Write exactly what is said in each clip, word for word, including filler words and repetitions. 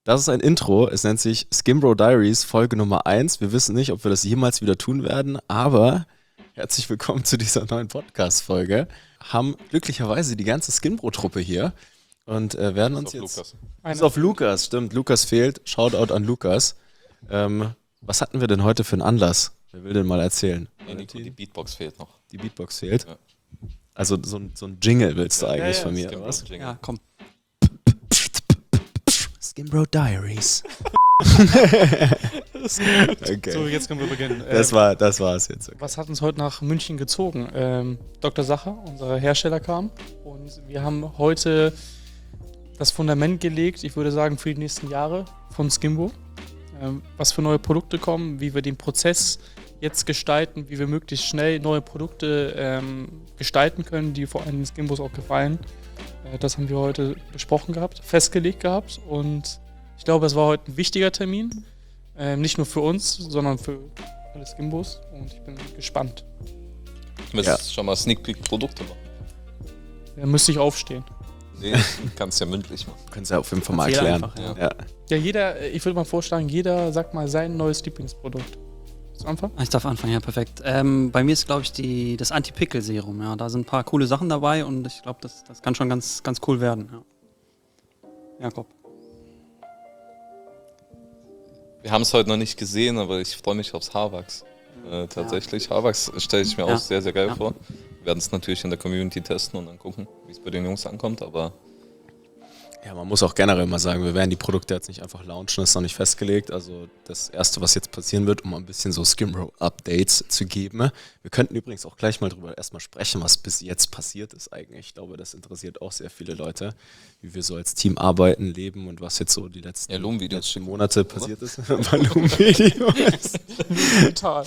Das ist ein Intro. Es nennt sich Skimbro Diaries, Folge Nummer eins. Wir wissen nicht, ob wir das jemals wieder tun werden, aber herzlich willkommen zu dieser neuen Podcast-Folge. Haben glücklicherweise die ganze Skimbro-Truppe hier und äh, werden uns jetzt... Lukas. Bis auf Lukas, stimmt. Lukas fehlt. Shoutout an Lukas. Ähm, was hatten wir denn heute für einen Anlass? Wer will denn mal erzählen? Nee, Nico, die Beatbox fehlt noch. Die Beatbox fehlt? Ja. Also so ein, so ein Jingle willst du ja, eigentlich ja, ja, von mir, oder was? Ja, komm. Skimbro Diaries. Okay. So, jetzt können wir beginnen. Das war das war's jetzt. Okay. Was hat uns heute nach München gezogen? Ähm, Doktor Sacher, unser Hersteller, kam und wir haben heute das Fundament gelegt, ich würde sagen, für die nächsten Jahre von Skimbro. Ähm, was für neue Produkte kommen, wie wir den Prozess jetzt gestalten, wie wir möglichst schnell neue Produkte ähm, gestalten können, die vor allem den Skimbos auch gefallen. Äh, das haben wir heute besprochen gehabt, festgelegt gehabt und ich glaube, es war heute ein wichtiger Termin. Ähm, nicht nur für uns, sondern für alle Skimbos und ich bin gespannt. Du müsstest ja. schon mal Sneak Peek Produkte machen. Da müsste ich aufstehen. Nee, kannst ja mündlich machen. Kannst ja auf jeden Fall mal erklären. Einfach, ja. Ja. ja, jeder, ich würde mal vorschlagen, jeder sagt mal sein neues Lieblingsprodukt. Willst du anfangen? Ich darf anfangen, ja, perfekt. Ähm, bei mir ist, glaube ich, die, das Anti-Pickel-Serum. Ja. Da sind ein paar coole Sachen dabei und ich glaube, das, das kann schon ganz, ganz cool werden. Ja. Jakob. Wir haben es heute noch nicht gesehen, aber ich freue mich aufs Haarwachs. Äh, tatsächlich. Ja. Haarwachs stelle ich mir ja. auch sehr, sehr geil ja. vor. Wir werden es natürlich in der Community testen und dann gucken, wie es bei den Jungs ankommt, aber... Ja, man muss auch generell mal sagen, wir werden die Produkte jetzt nicht einfach launchen, das ist noch nicht festgelegt. Also das Erste, was jetzt passieren wird, um ein bisschen so Skimbro-Updates zu geben. Wir könnten übrigens auch gleich mal drüber erstmal sprechen, was bis jetzt passiert ist eigentlich. Ich glaube, das interessiert auch sehr viele Leute, wie wir so als Team arbeiten, leben und was jetzt so die letzten, ja, letzten Monate passiert ist. Volumenvideos. Total.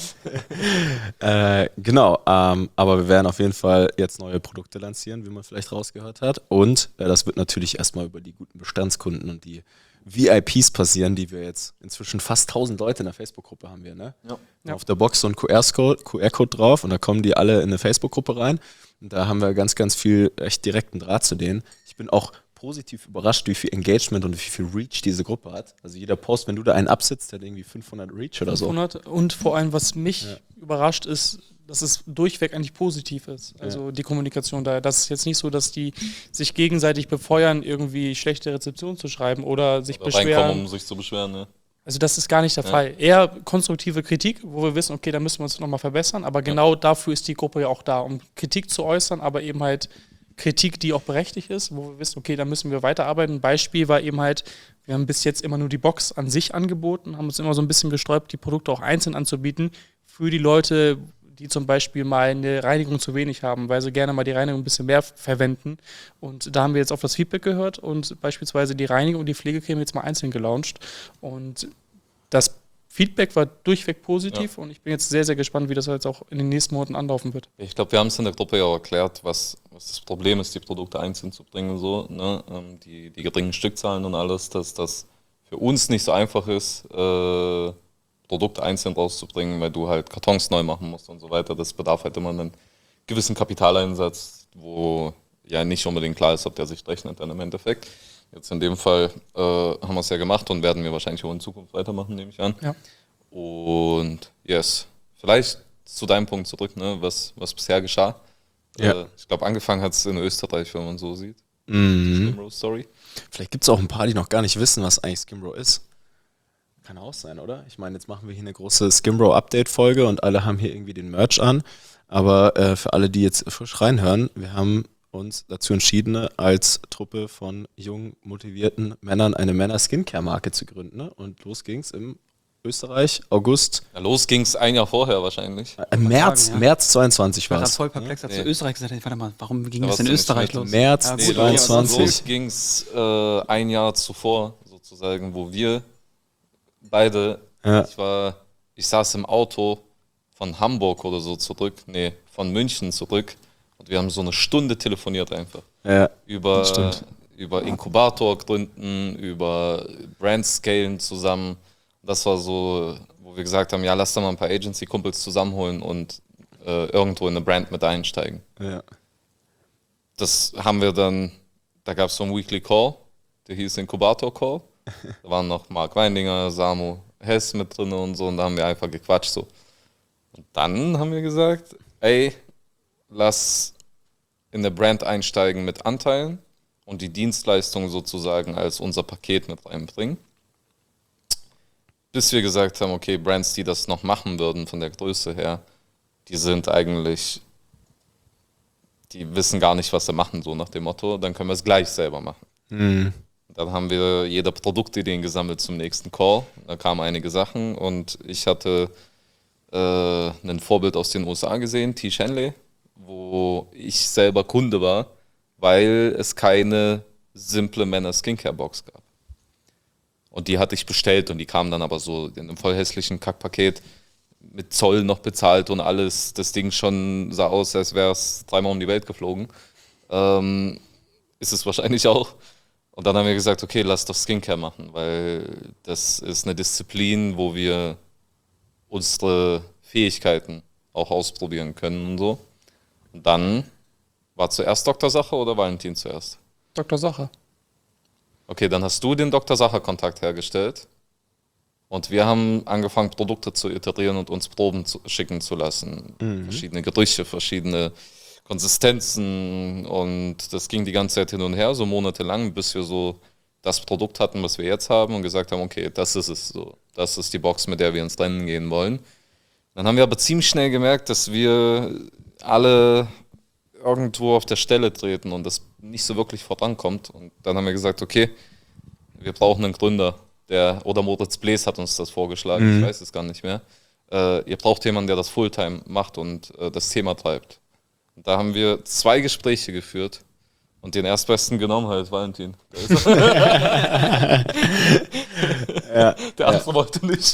äh, genau, ähm, aber wir werden auf jeden Fall jetzt neue Produkte lancieren, wie man vielleicht rausgehört hat. Und äh, das wird natürlich erstmal über die guten Bestandskunden und die V I Ps passieren, die wir jetzt inzwischen fast tausend Leute in der Facebook-Gruppe haben wir, ne? Ja. Ja. Auf der Box so ein Q R-Code drauf und da kommen die alle in eine Facebook-Gruppe rein und da haben wir ganz, ganz viel echt direkten Draht zu denen. Ich bin auch positiv überrascht, wie viel Engagement und wie viel Reach diese Gruppe hat. Also jeder Post, wenn du da einen absitzt, der hat irgendwie fünfhundert Reach oder so. fünfhundert und vor allem, was mich ja. überrascht ist, dass es durchweg eigentlich positiv ist. Also ja. die Kommunikation da. Das ist jetzt nicht so, dass die sich gegenseitig befeuern, irgendwie schlechte Rezeption zu schreiben oder sich oder beschweren. Reinkommen, um sich zu beschweren, ne? Also das ist gar nicht der ja. Fall. Eher konstruktive Kritik, wo wir wissen, okay, da müssen wir uns nochmal verbessern. Aber genau ja. dafür ist die Gruppe ja auch da, um Kritik zu äußern, aber eben halt Kritik, die auch berechtigt ist, wo wir wissen, okay, da müssen wir weiterarbeiten. Ein Beispiel war eben halt, wir haben bis jetzt immer nur die Box an sich angeboten, haben uns immer so ein bisschen gesträubt, die Produkte auch einzeln anzubieten für die Leute, die zum Beispiel mal eine Reinigung zu wenig haben, weil sie gerne mal die Reinigung ein bisschen mehr verwenden. Und da haben wir jetzt auf das Feedback gehört und beispielsweise die Reinigung und die Pflegecreme jetzt mal einzeln gelauncht. Und das Feedback war durchweg positiv ja. und ich bin jetzt sehr, sehr gespannt, wie das jetzt auch in den nächsten Monaten anlaufen wird. Ich glaube, wir haben es in der Gruppe ja auch erklärt, was, was das Problem ist, die Produkte einzeln zu bringen, so, ne? ähm, die, die geringen Stückzahlen und alles, dass das für uns nicht so einfach ist, äh, Produkte einzeln rauszubringen, weil du halt Kartons neu machen musst und so weiter. Das bedarf halt immer einen gewissen Kapitaleinsatz, wo ja nicht unbedingt klar ist, ob der sich rechnet dann im Endeffekt. Jetzt in dem Fall äh, haben wir es ja gemacht und werden wir wahrscheinlich auch in Zukunft weitermachen, nehme ich an. Ja. Und yes, vielleicht zu deinem Punkt zurück, ne, was, was bisher geschah. Ja. Äh, ich glaube, angefangen hat es in Österreich, wenn man so sieht. Mhm. Die Skimbro-Story. Vielleicht gibt es auch ein paar, die noch gar nicht wissen, was eigentlich Skimbro ist. Kann auch sein, oder? Ich meine, jetzt machen wir hier eine große Skimbro-Update-Folge und alle haben hier irgendwie den Merch an. Aber äh, für alle, die jetzt frisch reinhören, wir haben uns dazu entschieden, als Truppe von jung motivierten Männern eine Männer-Skincare-Marke zu gründen. Ne? Und los ging's im Österreich, August. Ja, los ging's ein Jahr vorher wahrscheinlich. Äh, März, sagen, ja. März zweiundzwanzig war es. Ich war voll perplex, als nee. du Österreich gesagt hast. Warte mal, warum ging da das in Österreich los? März ja, nee, zweiundzwanzig. Los ging's äh, ein Jahr zuvor sozusagen, wo wir beide, ja. ich war, ich saß im Auto von Hamburg oder so zurück, nee, von München zurück und wir haben so eine Stunde telefoniert einfach. Ja, über, über Inkubator gründen, über Brand scalen zusammen. Das war so, wo wir gesagt haben, ja, lass da mal ein paar Agency-Kumpels zusammenholen und äh, irgendwo in eine Brand mit einsteigen. Ja. Das haben wir dann, da gab es so einen Weekly Call, der hieß Inkubator Call. Da waren noch Marc Weindinger, Samu Hess mit drin und so und da haben wir einfach gequatscht so. Und dann haben wir gesagt, ey, lass in der Brand einsteigen mit Anteilen und die Dienstleistung sozusagen als unser Paket mit reinbringen. Bis wir gesagt haben, okay, Brands, die das noch machen würden von der Größe her, die sind eigentlich, die wissen gar nicht, was sie machen, so nach dem Motto, dann können wir es gleich selber machen. Mhm. Dann haben wir jede Produktideen gesammelt zum nächsten Call. Da kamen einige Sachen und ich hatte äh, ein Vorbild aus den U S A gesehen, T. Shanley, wo ich selber Kunde war, weil es keine simple Männer-Skincare-Box gab. Und die hatte ich bestellt und die kam dann aber so in einem voll hässlichen Kackpaket mit Zoll noch bezahlt und alles. Das Ding schon sah aus, als wäre es dreimal um die Welt geflogen. Ähm, ist es wahrscheinlich auch. Und dann haben wir gesagt, okay, lass doch Skincare machen, weil das ist eine Disziplin, wo wir unsere Fähigkeiten auch ausprobieren können und so. Und dann war zuerst Doktor Sacher oder Valentin zuerst? Doktor Sacher. Okay, dann hast du den Doktor Sacher-Kontakt hergestellt und wir haben angefangen, Produkte zu iterieren und uns Proben zu, schicken zu lassen. Mhm. Verschiedene Gerüche, verschiedene Konsistenzen und das ging die ganze Zeit hin und her, so monatelang, bis wir so das Produkt hatten, was wir jetzt haben und gesagt haben, okay, das ist es so. Das ist die Box, mit der wir ins Rennen gehen wollen. Dann haben wir aber ziemlich schnell gemerkt, dass wir alle irgendwo auf der Stelle treten und das nicht so wirklich vorankommt. Und dann haben wir gesagt, okay, wir brauchen einen Gründer, der, oder Moritz Blees hat uns das vorgeschlagen, mhm. ich weiß es gar nicht mehr. Äh, ihr braucht jemanden, der das Fulltime macht und äh, das Thema treibt. Und da haben wir zwei Gespräche geführt und den Erstbesten genommen halt, Valentin. Ja, der andere ja. wollte nicht.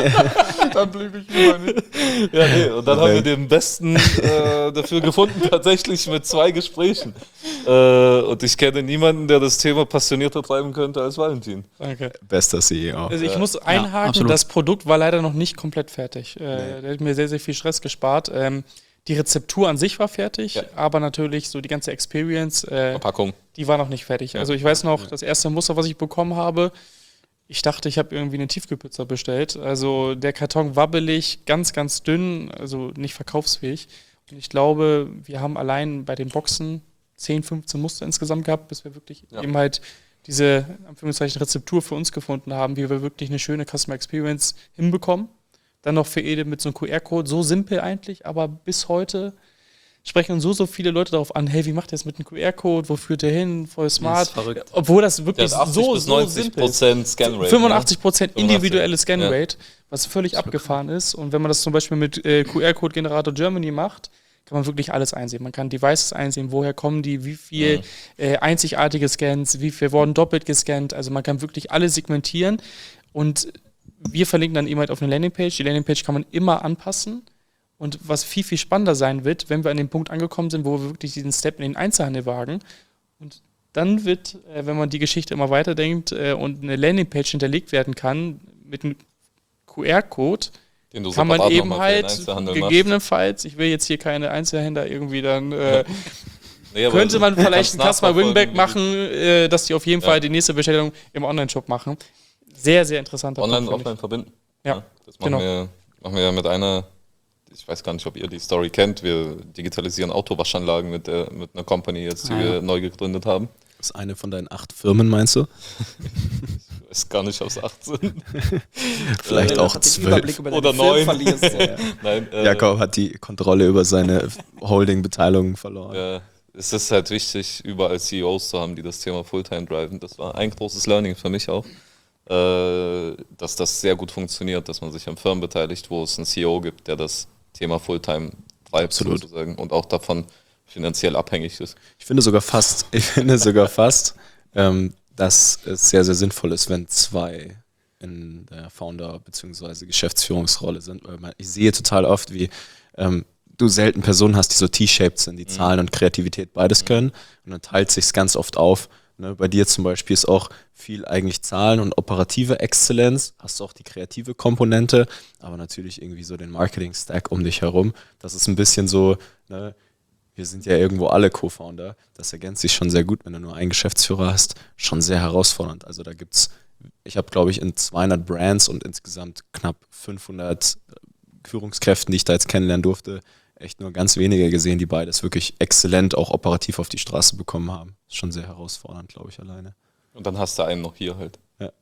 Dann blieb ich über nicht. Ja, nee, und dann okay. haben wir den Besten äh, dafür gefunden, tatsächlich mit zwei Gesprächen. Äh, und ich kenne niemanden, der das Thema passionierter treiben könnte als Valentin. Danke. Bester C E O. Also ich ja. muss einhaken, ja, das Produkt war leider noch nicht komplett fertig. Äh, nee. Der hat mir sehr, sehr viel Stress gespart. Ähm, Die Rezeptur an sich war fertig, ja. aber natürlich so die ganze Experience, äh, Verpackung, die war noch nicht fertig. Also ich weiß noch, das erste Muster, was ich bekommen habe, ich dachte, ich habe irgendwie eine Tiefkühlpizza bestellt. Also der Karton wabbelig, ganz, ganz dünn, also nicht verkaufsfähig. Und ich glaube, wir haben allein bei den Boxen zehn, fünfzehn Muster insgesamt gehabt, bis wir wirklich ja. eben halt diese Anführungszeichen Rezeptur für uns gefunden haben, wie wir wirklich eine schöne Customer Experience hinbekommen. Dann noch veredet mit so einem Q R-Code, so simpel eigentlich, aber bis heute sprechen uns so, so viele Leute darauf an, hey, wie macht ihr das mit einem Q R-Code, wo führt der hin, voll smart. Das ist verrückt. Obwohl das wirklich so, bis so neunzig Prozent Scanrate. fünfundachtzig Prozent ne? individuelle Scanrate, ja. was völlig abgefahren ist. Und wenn man das zum Beispiel mit äh, Q R-Code-Generator Germany macht, kann man wirklich alles einsehen. Man kann Devices einsehen, woher kommen die, wie viel mhm. äh, einzigartige Scans, wie viel wurden doppelt gescannt. Also man kann wirklich alle segmentieren und wir verlinken dann eben halt auf eine Landingpage. Die Landingpage kann man immer anpassen. Und was viel, viel spannender sein wird, wenn wir an dem Punkt angekommen sind, wo wir wirklich diesen Step in den Einzelhandel wagen. Und dann wird, äh, wenn man die Geschichte immer weiterdenkt äh, und eine Landingpage hinterlegt werden kann mit einem Q R-Code, kann man eben halt gegebenenfalls, ich will jetzt hier keine Einzelhändler irgendwie dann, äh, nee, könnte man vielleicht ein Customer Winback machen, äh, dass die auf jeden ja. Fall die nächste Bestellung im Online-Shop machen. Sehr, sehr interessanter Online und offline verbinden. Ja, ja das machen, genau. wir, machen wir ja mit einer, ich weiß gar nicht, ob ihr die Story kennt, wir digitalisieren Autowaschanlagen mit, der, mit einer Company jetzt, die ah, wir ja. neu gegründet haben. Das ist eine von deinen acht Firmen, meinst du? Ich weiß gar nicht, ob es acht sind. Vielleicht auch zwölf. Oder neun. Ja. Nein, äh, Jakob hat die Kontrolle über seine Holding-Beteiligung verloren. Ja, es ist halt wichtig, überall C E Os zu haben, die das Thema Fulltime driven. Das war ein großes Learning für mich auch. Dass das sehr gut funktioniert, dass man sich an Firmen beteiligt, wo es einen C E O gibt, der das Thema Fulltime treibt sozusagen und auch davon finanziell abhängig ist. Ich finde sogar fast, ich finde sogar fast, ähm, dass es sehr, sehr sinnvoll ist, wenn zwei in der Founder- bzw. Geschäftsführungsrolle sind. Weil man, ich sehe total oft, wie ähm, du selten Personen hast, die so T-shaped sind, die mhm. Zahlen und Kreativität beides mhm. können. Und dann teilt sich es ganz oft auf. Ne, bei dir zum Beispiel ist auch viel eigentlich Zahlen und operative Exzellenz, hast du auch die kreative Komponente, aber natürlich irgendwie so den Marketing-Stack um dich herum. Das ist ein bisschen so, ne, wir sind ja irgendwo alle Co-Founder, das ergänzt sich schon sehr gut, wenn du nur einen Geschäftsführer hast, schon sehr herausfordernd. Also da gibt es ich habe, glaube ich, in zweihundert Brands und insgesamt knapp fünfhundert Führungskräften, die ich da jetzt kennenlernen durfte, echt nur ganz wenige gesehen, die beides wirklich exzellent auch operativ auf die Straße bekommen haben. Ist schon sehr herausfordernd, glaube ich, alleine. Und dann hast du einen noch hier halt. Ja.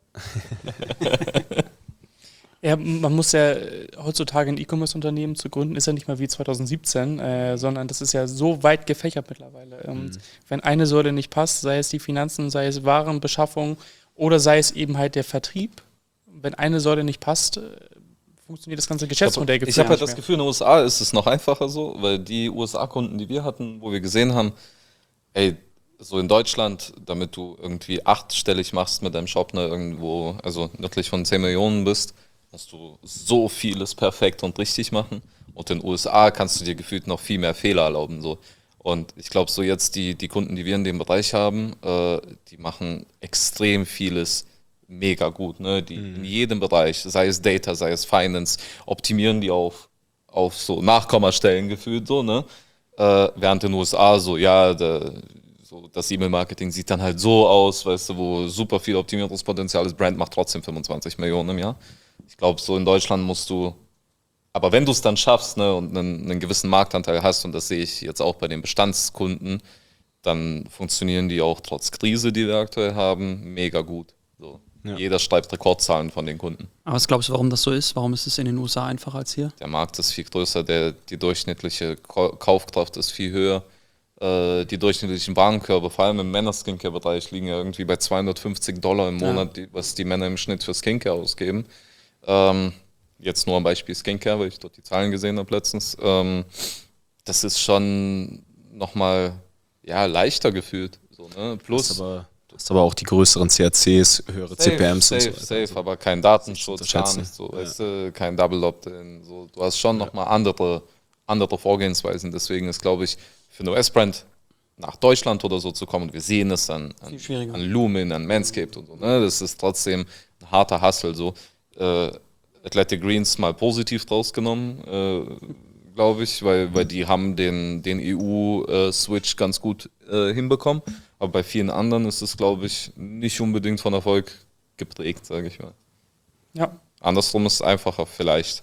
Ja, man muss ja heutzutage ein E-Commerce-Unternehmen zu gründen, ist ja nicht mehr wie zwanzig siebzehn, äh, sondern das ist ja so weit gefächert mittlerweile. Und Mhm. wenn eine Säule nicht passt, sei es die Finanzen, sei es Warenbeschaffung oder sei es eben halt der Vertrieb, wenn eine Säule nicht passt, äh, funktioniert das ganze Geschäftsmodell Ich ja habe halt nicht das mehr. Gefühl, in den U S A ist es noch einfacher so, weil die U S A-Kunden, die wir hatten, wo wir gesehen haben, ey, so in Deutschland, damit du irgendwie achtstellig machst mit deinem Shop, ne, irgendwo, also nördlich von zehn Millionen bist, musst du so vieles perfekt und richtig machen. Und in den U S A kannst du dir gefühlt noch viel mehr Fehler erlauben. So. Und ich glaube, so jetzt die, die Kunden, die wir in dem Bereich haben, äh, die machen extrem vieles mega gut. Ne? Die in jedem Bereich, sei es Data, sei es Finance, optimieren die auf, auf so Nachkommastellen gefühlt so, ne? Äh, während in den U S A so, ja, der, so das E-Mail-Marketing sieht dann halt so aus, weißt du, wo super viel Optimierungspotenzial ist, Brand macht trotzdem fünfundzwanzig Millionen im Jahr. Ich glaube, so in Deutschland musst du, aber wenn du es dann schaffst, ne, und einen, einen gewissen Marktanteil hast, und das sehe ich jetzt auch bei den Bestandskunden, dann funktionieren die auch trotz Krise, die wir aktuell haben, mega gut. So. Ja. Jeder schreibt Rekordzahlen von den Kunden. Aber was glaubst du, warum das so ist? Warum ist es in den U S A einfacher als hier? Der Markt ist viel größer, der, die durchschnittliche Kau- Kaufkraft ist viel höher. Äh, die durchschnittlichen Warenkörbe, vor allem im Männer-Skincare-Bereich, liegen ja irgendwie bei zweihundertfünfzig Dollar im Monat, die, was die Männer im Schnitt für Skincare ausgeben. Ähm, jetzt nur am Beispiel Skincare, weil ich dort die Zahlen gesehen habe letztens. Ähm, das ist schon nochmal ja, leichter gefühlt. So, ne? Plus Hast aber, hast aber auch die größeren C A Cs, höhere C P Ms safe, und so safe, weiter. safe, aber kein Datenschutz, Nicht zu gar unterschätzen. nicht so, Ja. weißt du, kein Double Opt-in. So. Du hast schon nochmal andere, andere Vorgehensweisen. Deswegen ist, glaube ich, für eine U S-Brand nach Deutschland oder so zu kommen, wir sehen es an, an, Viel schwieriger. an Lumen, an Manscaped und so, ne? Das ist trotzdem ein harter Hustle. So. Äh, Athletic Greens mal positiv draus genommen, äh, glaube ich, weil, weil die haben den, den E U-Switch ganz gut äh, hinbekommen. Aber bei vielen anderen ist es, glaube ich, nicht unbedingt von Erfolg geprägt, sage ich mal. Ja. Andersrum ist es einfacher vielleicht.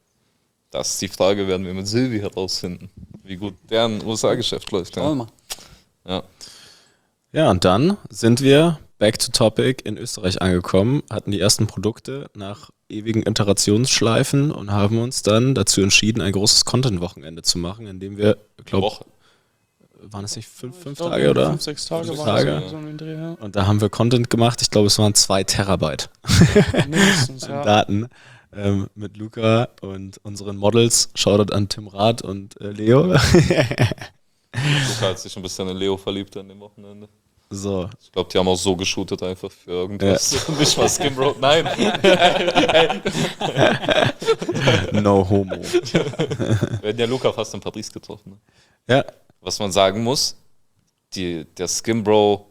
Das ist die Frage, werden wir mit Silvi herausfinden, wie gut deren U S A-Geschäft läuft. Schauen wir Ja. mal. Ja. Ja, und dann sind wir back to topic in Österreich angekommen, hatten die ersten Produkte nach ewigen Iterationsschleifen und haben uns dann dazu entschieden, ein großes Content-Wochenende zu machen, in dem wir, glaube Woche. waren es nicht fünf, fünf Ich glaube, Tage, oder? Fünf, sechs Tage Fünf, waren Tage. das so in den Dreh, ja. Und da haben wir Content gemacht, ich glaube, es waren zwei Terabyte Mindestens, an ja. Daten ähm, mit Luca und unseren Models. Shoutout an Tim Rath und äh, Leo. Luca hat sich ein bisschen in Leo verliebt an dem Wochenende. So, Ich glaube, die haben auch so geshootet einfach für irgendwas. Nicht mal Skimroad, nein. no homo. Wir hätten ja Luca fast in Paris getroffen. Ne? Ja, Was man sagen muss, die, der Skimbro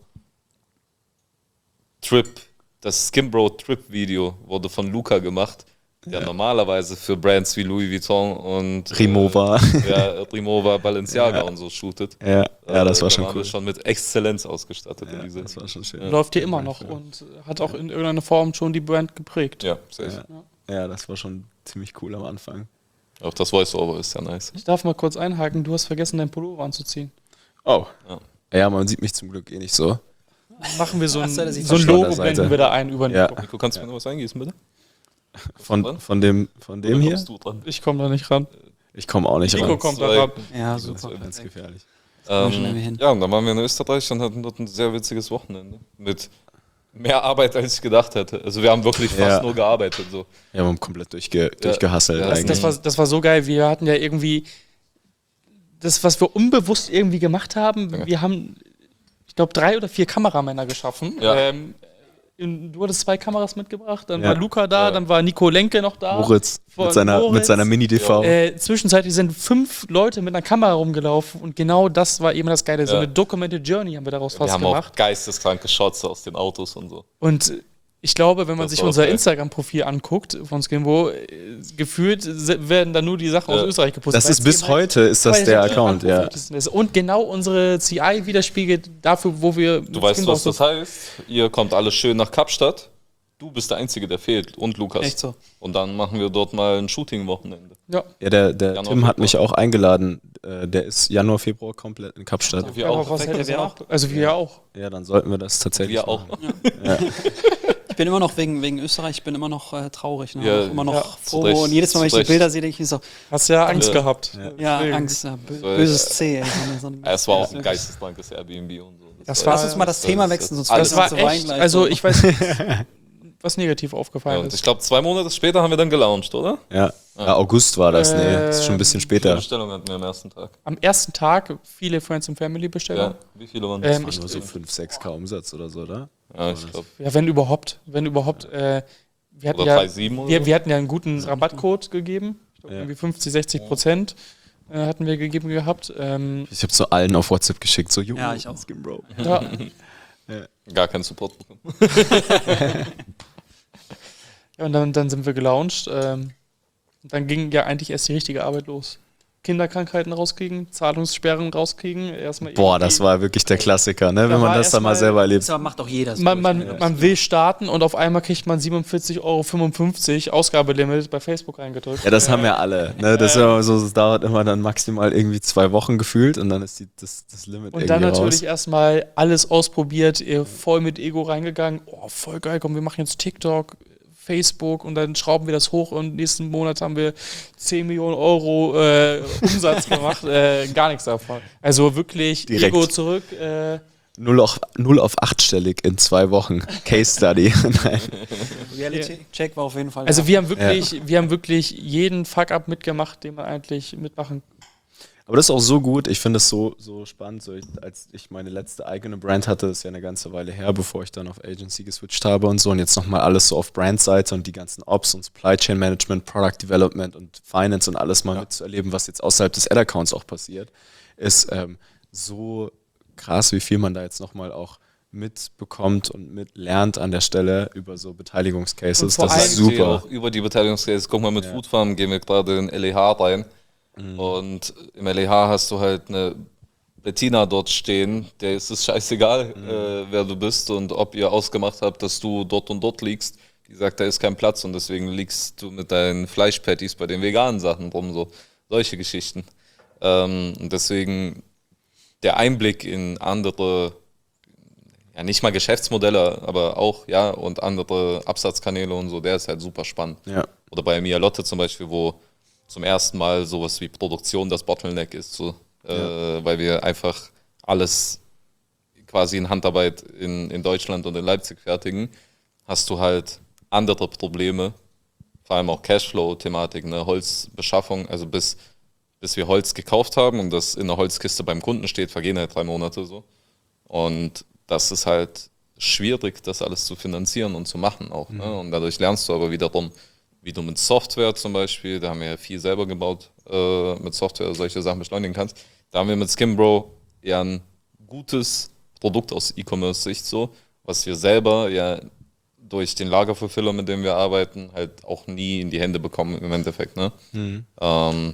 Trip, das Skimbro Trip Video wurde von Luca gemacht, der normalerweise für Brands wie Louis Vuitton und Rimowa. äh, ja, Rimowa, Balenciaga Ja. und so shootet. Ja, ja, das Äh, war da schon waren cool. wir schon mit Exzellenz ausgestattet in Ja, dieser. das war schon schön. Ja. Läuft hier immer noch und hat auch in irgendeiner Form schon die Brand geprägt. Ja, safe. Ja. Ja, das war schon ziemlich cool am Anfang. Auch das Voice-Over ist ja nice. Ich darf mal kurz einhaken, du hast vergessen, deinen Pullover anzuziehen. Oh. Ja. Ja, man sieht mich zum Glück eh nicht so. Machen wir so ein, Ach so, das sieht so ein von der Logo, Seite. blenden wir da ein über den Ja. Kopf. Nico, kannst du mir noch was eingießen, bitte? Von, von dem, von dem Oder hier? kommst du dran? Ich komme da nicht ran. Ich komme auch nicht Nico ran. kommt da Zwei. ran. Ja, Das super. ist Ganz perfekt. gefährlich. Mal schnell hin. Ähm, ja, und dann waren wir in Österreich und hatten dort ein sehr witziges Wochenende. Mit mehr Arbeit, als ich gedacht hätte. Also wir haben wirklich fast Ja. nur gearbeitet. So. Ja, wir haben komplett durchge durchgehasselt Ja, Das, eigentlich. das, war, das war so geil. Wir hatten ja irgendwie das, was wir unbewusst irgendwie gemacht haben. Ja. Wir haben, ich glaube, drei oder vier Kameramänner geschaffen. Ja. Ähm, in- du hattest zwei Kameras mitgebracht, dann Ja. war Luca da, Ja. dann war Nico Lenke noch da. Moritz Von mit seiner, Moritz. mit seiner Mini-D V. Äh, zwischenzeitlich sind fünf Leute mit einer Kamera rumgelaufen und genau das war eben das Geile. So Ja. eine Documented Journey haben wir daraus Wir fast haben gemacht. auch geisteskranke Shots aus den Autos und so. Und ich glaube, wenn man Das sich war auch unser geil. Instagram-Profil anguckt von Skimbo, äh, gefühlt se- werden da nur die Sachen Ja. aus Österreich gepostet. Das weil ist es bis eben halt heute ist das der qualitativ Account, ja. hochwertig ist. Und genau unsere C I widerspiegelt dafür, wo wir. Du weißt, was das heißt? Ihr kommt alle schön nach Kapstadt. du bist der Einzige, der fehlt und Lukas. Echt so. Und dann machen wir dort mal ein Shooting-Wochenende. Ja. Ja, der, der Januar, Tim hat Februar. mich auch eingeladen. Äh, Der ist Januar, Februar komplett in Kapstadt. Wir Aber auch. was Perfekt, hätte wir wir auch? Also wir auch. Ja, dann sollten wir das tatsächlich Wir auch. machen. Ich bin immer noch wegen, wegen Österreich, ich bin immer noch äh, traurig. Ne? Ja, Auch immer noch ja, froh. zu Recht, Und jedes Mal, wenn ich zu die Recht. Bilder sehe, denke ich so, Hast ja Angst Ja. gehabt. ja, Deswegen. Angst, ja, bö war, böses äh, C. Ey. So ein- Es war auch ein geisteskrankes Airbnb und so. Das war- war- Lass uns mal das Thema wechseln, sonst alles Das fällt war uns zu echt, gleich also so. ich weiß nicht, was negativ Ja, aufgefallen und ist. ich glaube, zwei Monate später haben wir dann gelauncht, oder? Ja. ja, August war das. Nee, das ist schon ein bisschen Wie viele später. Bestellungen hatten wir am ersten Tag? Am ersten Tag viele Friends and Family Ja, Bestellungen. wie viele waren Ähm, das? ich- Nur so fünf, sechs K Umsatz oder so, oder? Ja, ich glaube. Ja, wenn überhaupt. Wenn überhaupt. Äh, wir, hatten Oder ja, drei Komma sieben oder wir, so? wir hatten ja einen guten Rabattcode gegeben. Ich glaube, Ja. irgendwie fünfzig, sechzig Prozent äh, hatten wir gegeben gehabt. Ähm, Ich habe so allen auf WhatsApp geschickt, so, Ja, ich auch. Skimbro. ja, Gar keinen Support bekommen. ja, und dann, dann sind wir gelauncht. Ähm, und dann ging ja eigentlich erst die richtige Arbeit los. Kinderkrankheiten rauskriegen, Zahlungssperren rauskriegen. Erstmal Boah, irgendwie- das war wirklich der Klassiker, ne? Da Wenn man war das dann mal erstmal- selber erlebt. Das aber macht auch jeder so. Man, man, Ja. man will starten und auf einmal kriegt man siebenundvierzig Euro fünfundfünfzig Ausgabelimit bei Facebook reingedrückt. Ja, das haben ja alle. Ne? Das, ist ja immer so, das dauert immer dann maximal irgendwie zwei Wochen gefühlt und dann ist die, das, das Limit Und irgendwie dann natürlich raus. erstmal alles ausprobiert, eh, voll mit Ego reingegangen. Oh, voll geil, komm, wir machen jetzt TikTok, Facebook und dann schrauben wir das hoch und nächsten Monat haben wir zehn Millionen Euro äh, Umsatz gemacht. Äh, gar nichts davon. Also wirklich Direkt. Ego zurück. Äh, Null auf, null auf achtstellig in zwei Wochen. Case Study. Nein. Reality-Check war auf jeden Fall. also ja. wir haben wirklich, wir haben wirklich jeden Fuck-up mitgemacht, den man eigentlich mitmachen kann. Aber das ist auch so gut. Ich finde es so, so spannend. So ich, als ich meine letzte eigene Brand hatte, das ist ja eine ganze Weile her, bevor ich dann auf Agency geswitcht habe und so. Und jetzt nochmal alles so auf Brandseite und die ganzen Ops und Supply Chain Management, Product Development und Finance und alles mal mitzuerleben, was jetzt außerhalb des Ad-Accounts auch passiert, ist ähm, so krass, wie viel man da jetzt nochmal auch mitbekommt und mitlernt an der Stelle über so Beteiligungscases. Und vor Das ist allem- Ich sehe super. auch über die Beteiligungscases. Guck mal, mit Ja. Food Farm gehen wir gerade in L E H rein. Und im L E H hast du halt eine Bettina dort stehen, der ist es scheißegal, äh, wer du bist und ob ihr ausgemacht habt, dass du dort und dort liegst. Die sagt, da ist kein Platz und deswegen liegst du mit deinen Fleischpatties bei den veganen Sachen rum, so solche Geschichten. Ähm, und deswegen der Einblick in andere, ja nicht mal Geschäftsmodelle, aber auch, ja, und andere Absatzkanäle und so, der ist halt super spannend. Ja. Oder bei Mia Lotte zum Beispiel, wo zum ersten Mal sowas wie Produktion das Bottleneck ist, so, äh, weil wir einfach alles quasi in Handarbeit in, in Deutschland und in Leipzig fertigen, hast du halt andere Probleme, vor allem auch Cashflow-Thematik, ne? Holzbeschaffung, also bis, bis wir Holz gekauft haben und das in der Holzkiste beim Kunden steht, vergehen halt drei Monate so. Und das ist halt schwierig, das alles zu finanzieren und zu machen auch. Ne? Und dadurch lernst du aber wiederum, wie du mit Software zum Beispiel, da haben wir ja viel selber gebaut, äh, mit Software solche Sachen beschleunigen kannst. Da haben wir mit Skimbro ja ein gutes Produkt aus E-Commerce-Sicht so, was wir selber ja durch den Lagerfulfiller, mit dem wir arbeiten, halt auch nie in die Hände bekommen im Endeffekt. Ne? Ähm,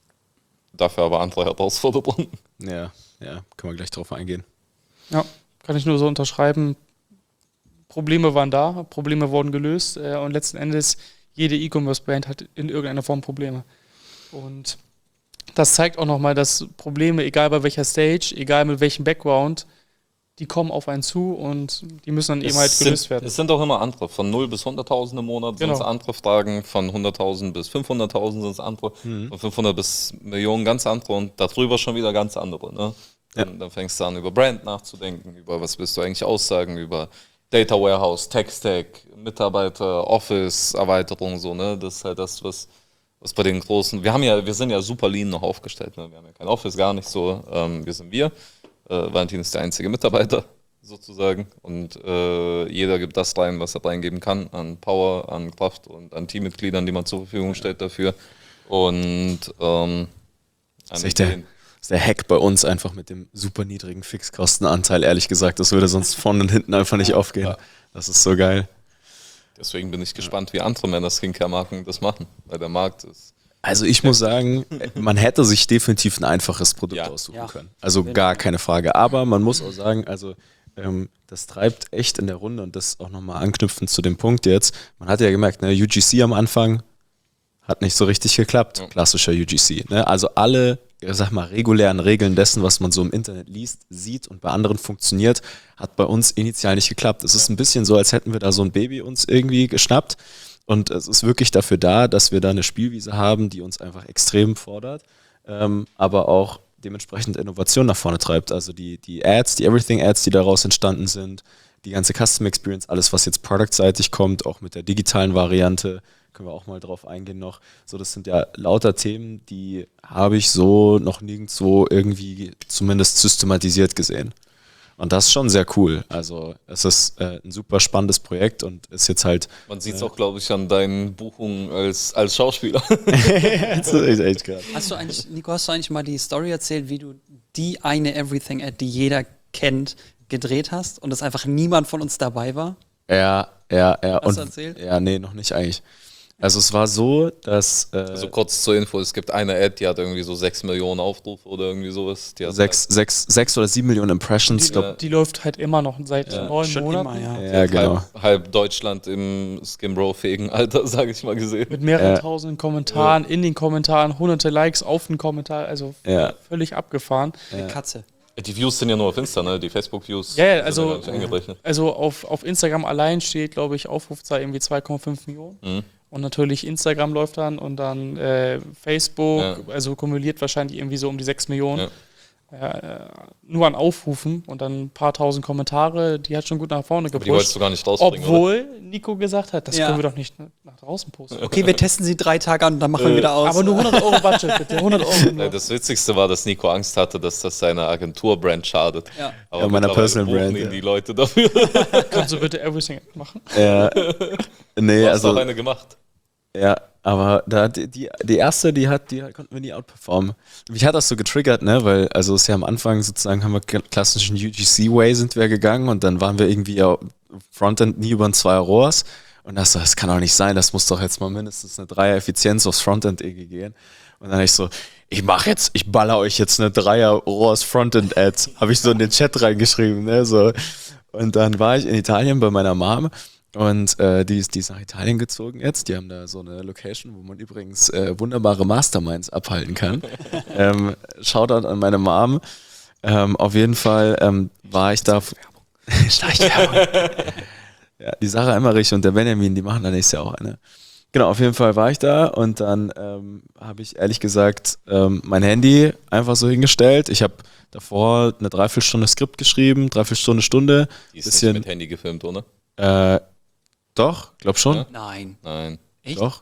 dafür aber andere Herausforderungen. Ja, ja, können wir gleich drauf eingehen. Ja, kann ich nur so unterschreiben. Probleme waren da, Probleme wurden gelöst äh, und letzten Endes jede E-Commerce-Brand hat in irgendeiner Form Probleme. Und das zeigt auch nochmal, dass Probleme, egal bei welcher Stage, egal mit welchem Background, die kommen auf einen zu und die müssen dann eben halt Es gelöst sind, werden. es sind auch immer andere. Von null bis hunderttausend im Monat sind Genau. es andere Fragen. Von hunderttausend bis fünfhunderttausend sind es andere. Von fünfhundert bis Millionen ganz andere. Und darüber schon wieder ganz andere. Ne? Ja. Dann, dann fängst du an, über Brand nachzudenken. Über was willst du eigentlich aussagen. Über Data Warehouse, Tech-Stack, Mitarbeiter, Office-Erweiterung. So, ne? Das ist halt das, was, was bei den großen... Wir, haben ja, wir sind ja super lean noch aufgestellt. Ne? Wir haben ja kein Office, gar nicht so. Ähm, wir sind wir. Äh, Valentin ist der einzige Mitarbeiter sozusagen und äh, jeder gibt das rein, was er reingeben kann, an Power, an Kraft und an Teammitgliedern, die man zur Verfügung stellt dafür. Und ähm, Das ist echt der, das ist der Hack bei uns einfach mit dem super niedrigen Fixkostenanteil, ehrlich gesagt. Das würde sonst vorne und hinten einfach nicht aufgehen. Ja. Das ist so geil. deswegen bin ich gespannt, wie andere Männer-Skincare-Marken das machen, weil der Markt ist. Also ich muss sagen, man hätte sich definitiv ein einfaches Produkt Ja. aussuchen Ja. können. Also gar keine Frage. Aber man muss auch sagen, also ähm, das treibt echt in der Runde und das auch nochmal anknüpfend zu dem Punkt jetzt. Man hat ja gemerkt, ne, U G C am Anfang hat nicht so richtig geklappt, Ja. klassischer U G C. Ne? Also alle, ich sag mal, regulären Regeln dessen, was man so im Internet liest, sieht und bei anderen funktioniert, hat bei uns initial nicht geklappt. Es ist ein bisschen so, als hätten wir da so ein Baby uns irgendwie geschnappt und es ist wirklich dafür da, dass wir da eine Spielwiese haben, die uns einfach extrem fordert, ähm, aber auch dementsprechend Innovation nach vorne treibt. Also die, die Ads, die Everything-Ads, die daraus entstanden sind, die ganze Custom Experience, alles, was jetzt product-seitig kommt, auch mit der digitalen Variante, können wir auch mal drauf eingehen noch. So, das sind ja lauter Themen, die habe ich so noch nirgendwo irgendwie zumindest systematisiert gesehen. Und das ist schon sehr cool. Also es ist äh, ein super spannendes Projekt und ist jetzt halt... Man sieht es auch, glaube ich, an deinen Buchungen als, als Schauspieler. das ist echt, echt krass. Hast du eigentlich, Nico, hast du eigentlich mal die Story erzählt, wie du die eine Everything-Ad, die jeder kennt, gedreht hast und dass einfach niemand von uns dabei war? Ja, ja, ja. Hast und, du erzählt? Ja, nee, noch nicht eigentlich. Also es war so, dass äh, Also kurz zur Info, es gibt eine Ad, die hat irgendwie so sechs Millionen Aufrufe oder irgendwie sowas. Die hat sechs, sechs, sechs oder sieben Millionen Impressions. Die, glaub, die läuft halt immer noch seit Ja. neun Schon Monaten. immer, ja. Die ja, hat genau. halb, halb Deutschland im Skimbro-fähigen Alter, sage ich mal, gesehen. Mit mehreren Ja. tausenden Kommentaren, in den Kommentaren, hunderte Likes auf den Kommentar, also Ja. völlig abgefahren. Eine Katze. Die Views sind ja nur auf Insta, ne? Die Facebook-Views Ja, ja, sind also- gar nicht eingerechnet. Also auf, auf Instagram allein steht, glaube ich, Aufrufzahl irgendwie zwei Komma fünf Millionen. Mhm. Und natürlich Instagram läuft dann und dann äh, Facebook, Ja. also kumuliert wahrscheinlich irgendwie so um die sechs Millionen. Ja. Ja, äh, nur an Aufrufen und dann ein paar tausend Kommentare, die hat schon gut nach vorne Aber die wolltest gepusht. du gar nicht rausbringen, oder? Obwohl Nico gesagt hat, das Ja. können wir doch nicht nach draußen posten. Okay, wir testen sie drei Tage an und dann machen wir wieder aus. Aber nur hundert Euro Budget, bitte. hundert Euro. Äh, nur. Das Witzigste war, dass Nico Angst hatte, dass das seiner Agentur-Brand schadet. Ja. Aber Ja, meiner mittlerweile Personal buchen Brand, ihn ja. die Leute dafür. Kannst du bitte Everything machen? Ja. Nee, Du hast auch also... eine gemacht. Ja, aber da die, die, die erste, die hat, die konnten wir nie outperformen. Mich hat das so getriggert, ne, weil, also es ist ja am Anfang sozusagen, haben wir k- klassischen U G C-Way sind wir gegangen und dann waren wir irgendwie ja Frontend nie über ein zwei R O A S und das, so, das kann doch nicht sein, das muss doch jetzt mal mindestens eine Dreier-Effizienz aufs Frontend irgendwie gehen. Und dann hab ich so, ich mach jetzt, ich baller euch jetzt eine Dreier-R O A S Frontend-Ad, habe ich so in den Chat reingeschrieben, ne, so. Und dann war ich in Italien bei meiner Mom. Und äh, die, ist, die ist nach Italien gezogen jetzt. Die haben da so eine Location, wo man übrigens äh, wunderbare Masterminds abhalten kann. ähm, Shoutout an meine Mom. Ähm, auf jeden Fall ähm, war ich da. Schleichwerbung. Ja, die Sarah Emmerich und der Benjamin, die machen da nächstes Jahr auch eine. Genau, auf jeden Fall war ich da und dann ähm, habe ich ehrlich gesagt ähm, mein Handy einfach so hingestellt. Ich habe davor eine Dreiviertelstunde Skript geschrieben, Dreiviertelstunde, Stunde. Die ist bisschen, nicht mit Handy gefilmt, oder? äh, doch, glaub schon. Ja? Nein. Nein. Echt? Doch.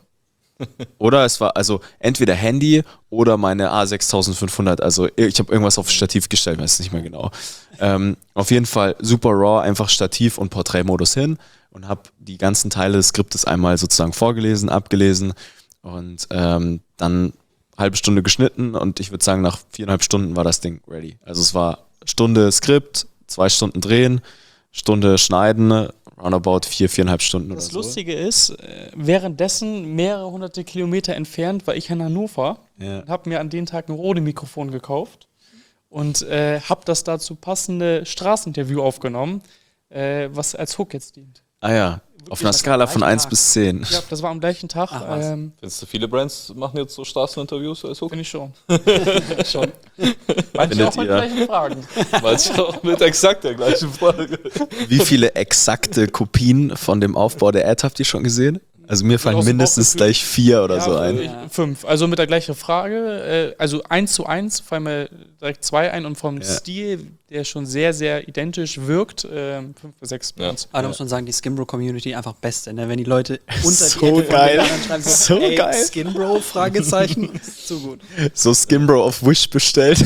Oder es war also entweder Handy oder meine A sechstausendfünfhundert. Also ich habe irgendwas auf Stativ gestellt, weiß nicht mehr genau. Ähm, auf jeden Fall super raw, einfach Stativ und Porträtmodus hin und habe die ganzen Teile des Skriptes einmal sozusagen vorgelesen, abgelesen und ähm, dann halbe Stunde geschnitten und ich würde sagen, nach viereinhalb Stunden war das Ding ready. Also es war Stunde Skript, zwei Stunden drehen, Stunde schneiden, roundabout vier, viereinhalb Stunden Das oder so. Lustige ist, äh, währenddessen mehrere hunderte Kilometer entfernt war ich in Hannover Ja. und habe mir an dem Tag ein Rode-Mikrofon gekauft und äh, habe das dazu passende Straßeninterview aufgenommen, äh, was als Hook jetzt dient. Ah ja, auf einer das Skala am von gleichen eins Tag. bis zehn. Ja, das war am gleichen Tag. Ach, was. Ähm, Findest du, viele Brands machen jetzt so Straßeninterviews als Hook? Finde ich schon. schon. Manche Findet auch mit ihr? gleichen Fragen. Weil ich auch mit exakt der gleichen Frage. Wie viele exakte Kopien von dem Aufbau der Ad habt ihr schon gesehen? Also mir fallen aus dem mindestens Bauchgefühl. gleich vier oder Ja, so ein. ich- Fünf. Also mit der gleichen Frage. Äh, also eins zu eins fallen mir direkt zwei ein und vom Ja. Stil, der schon sehr, sehr identisch wirkt, ähm, fünf bis sechs bei Ja. uns. Aber da muss man sagen, die Skimbro-Community einfach beste, ne? Wenn die Leute unter So die Ecke von geil. den anderen schreiben, So ey, geil. Skimbro, Fragezeichen, so gut. So Skimbro auf Wish bestellt.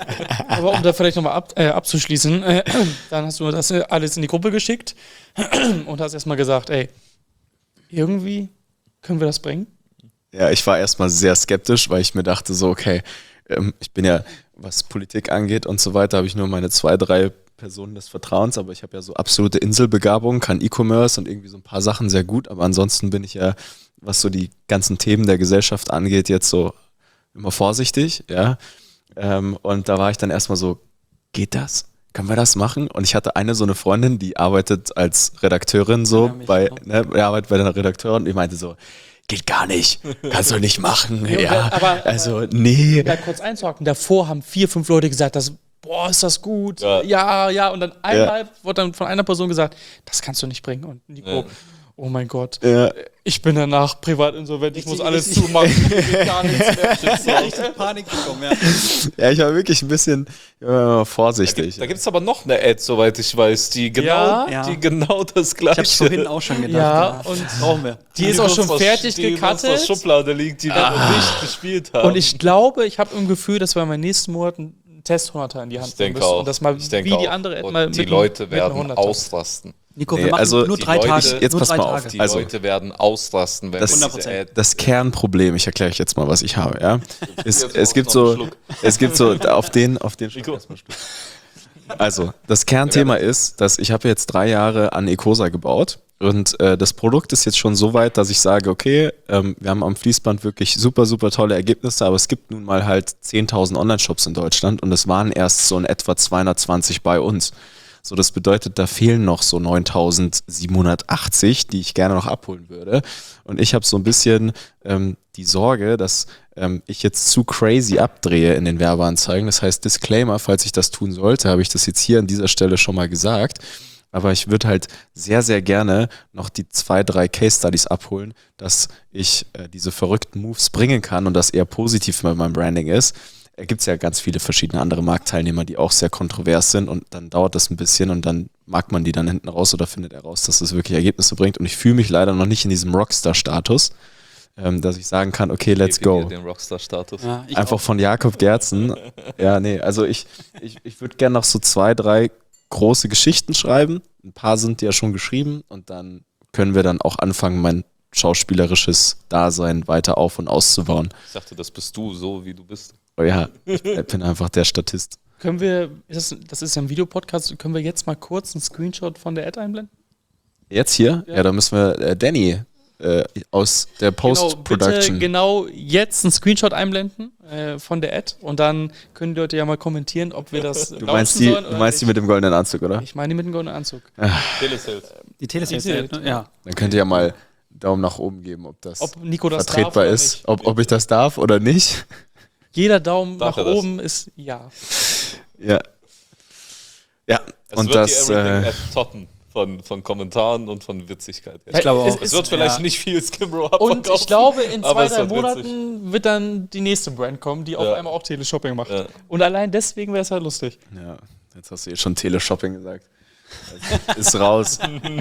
Aber um da vielleicht nochmal ab, äh, abzuschließen, äh, dann hast du das äh, alles in die Gruppe geschickt und hast erstmal gesagt, ey, irgendwie können wir das bringen? Ja, ich war erstmal sehr skeptisch, weil ich mir dachte so, okay, ähm, ich bin ja, was Politik angeht und so weiter, habe ich nur meine zwei, drei Personen des Vertrauens, aber ich habe ja so absolute Inselbegabung, kann E-Commerce und irgendwie so ein paar Sachen sehr gut, aber ansonsten bin ich ja, was so die ganzen Themen der Gesellschaft angeht, jetzt so immer vorsichtig, ja. Ähm, und da war ich dann erstmal so, geht das? können wir das machen? Und ich hatte eine so eine Freundin, die arbeitet als Redakteurin so Ja, mich bei, auch. ne, die arbeitet bei der Redakteurin und die meinte so, geht gar nicht, kannst du nicht machen. Ja, Ja, aber- also nee. Da kurz einzuhaken, davor haben vier, fünf Leute gesagt, das, boah, ist das gut, ja, Ja. ja, und dann einmal wurde dann von einer Person gesagt, das kannst du nicht bringen. Und Nico, Ja. oh mein Gott, Ja. ich bin danach privat insolvent, ich muss Richtig, alles richtig. zumachen, ich will gar nichts mehr. Richtig Panik bekommen, ja. Ja, ich war wirklich ein bisschen ja, vorsichtig. Da gibt es aber noch eine Ad, soweit ich weiß, die genau, Ja. Ja. die genau das Ich gleiche. hab's vorhin auch schon gedacht. Ja, und brauchen wir. die ist auch schon fertig die in gecuttet. unserer Schublade liegt, die wir noch nicht gespielt haben. Und ich glaube, ich habe im Gefühl, dass wir in den nächsten Monaten einen Test hunderter in die Hand Ich denke müssen. auch. Und das mal ich denke wie die auch. andere Ad Und mal die mit- Leute mit werden einem hunderter. ausrasten. Nico, Nee, wir machen also nur die drei Leute- Tage. jetzt nur pass drei mal auf, Tage. Die Also- Leute werden ausrasten, wenn Das- wir diese hundert Prozent. Ad. Das Kernproblem, ich erkläre euch jetzt mal, was ich habe, ja. Es, Jetzt es brauchst gibt du noch so, einen Schluck. es gibt so, auf den, auf den Nico. Also, das Kernthema ist, dass ich habe jetzt drei Jahre an Ecosa gebaut und äh, das Produkt ist jetzt schon so weit, dass ich sage, okay, ähm, wir haben am Fließband wirklich super, super tolle Ergebnisse, aber es gibt nun mal halt zehntausend Online-Shops in Deutschland und es waren erst so in etwa zweihundertzwanzig bei uns. So, das bedeutet, da fehlen noch so neuntausendsiebenhundertachtzig, die ich gerne noch abholen würde. Und ich habe so ein bisschen ähm, die Sorge, dass ähm, ich jetzt zu crazy abdrehe in den Werbeanzeigen. Das heißt, Disclaimer, falls ich das tun sollte, habe ich das jetzt hier an dieser Stelle schon mal gesagt. Aber ich würde halt sehr, sehr gerne noch die zwei, drei Case Studies abholen, dass ich äh, diese verrückten Moves bringen kann und das eher positiv bei meinem Branding ist. Da gibt es ja ganz viele verschiedene andere Marktteilnehmer, die auch sehr kontrovers sind und dann dauert das ein bisschen und dann mag man die dann hinten raus oder findet heraus, dass das wirklich Ergebnisse bringt. Und ich fühle mich leider noch nicht in diesem Rockstar-Status, ähm, dass ich sagen kann, okay, let's go. Den Rockstar-Status. Ja, ich Einfach auch. von Jakob Gerzen. Ja, nee, also ich, ich, ich würde gerne noch so zwei, drei große Geschichten schreiben. Ein paar sind ja schon geschrieben und dann können wir dann auch anfangen, mein schauspielerisches Dasein weiter auf- und auszubauen. Ich dachte, das bist du, so wie du bist. Oh ja, ich bin einfach der Statist. Können wir, ist das, das ist ja ein Videopodcast, können wir jetzt mal kurz einen Screenshot von der Ad einblenden? Jetzt hier? Ja. Ja, da müssen wir äh, Danny äh, aus der Genau, bitte Post-Production. genau jetzt einen Screenshot einblenden äh, von der Ad und dann können die Leute ja mal kommentieren, ob wir das Du meinst, die, du meinst die mit dem goldenen Anzug, oder? Ich meine die mit dem goldenen Anzug. Telesales. Die Telesales, Die Tele- ne? Ja. Dann könnt ihr ja mal Daumen nach oben geben, ob das Ob Nico das darf vertretbar oder ist. nicht. Ob, ob ich das darf oder nicht. Jeder Daumen Darf nach er das? oben ist ja. Ja. Ja, Es und wird das. die Everything Äh, Ad toppen von, von Kommentaren und von Witzigkeit. her. Ich glaube auch. Es wird vielleicht ja. nicht viel Skimbro Und abverkaufen. ich glaube, in aber zwei, es drei wird witzig. Monaten wird dann die nächste Brand kommen, die auf Ja. einmal auch Teleshopping macht. Ja. Und allein deswegen wäre es halt lustig. ja, jetzt hast du eh schon Teleshopping gesagt. Das ist raus.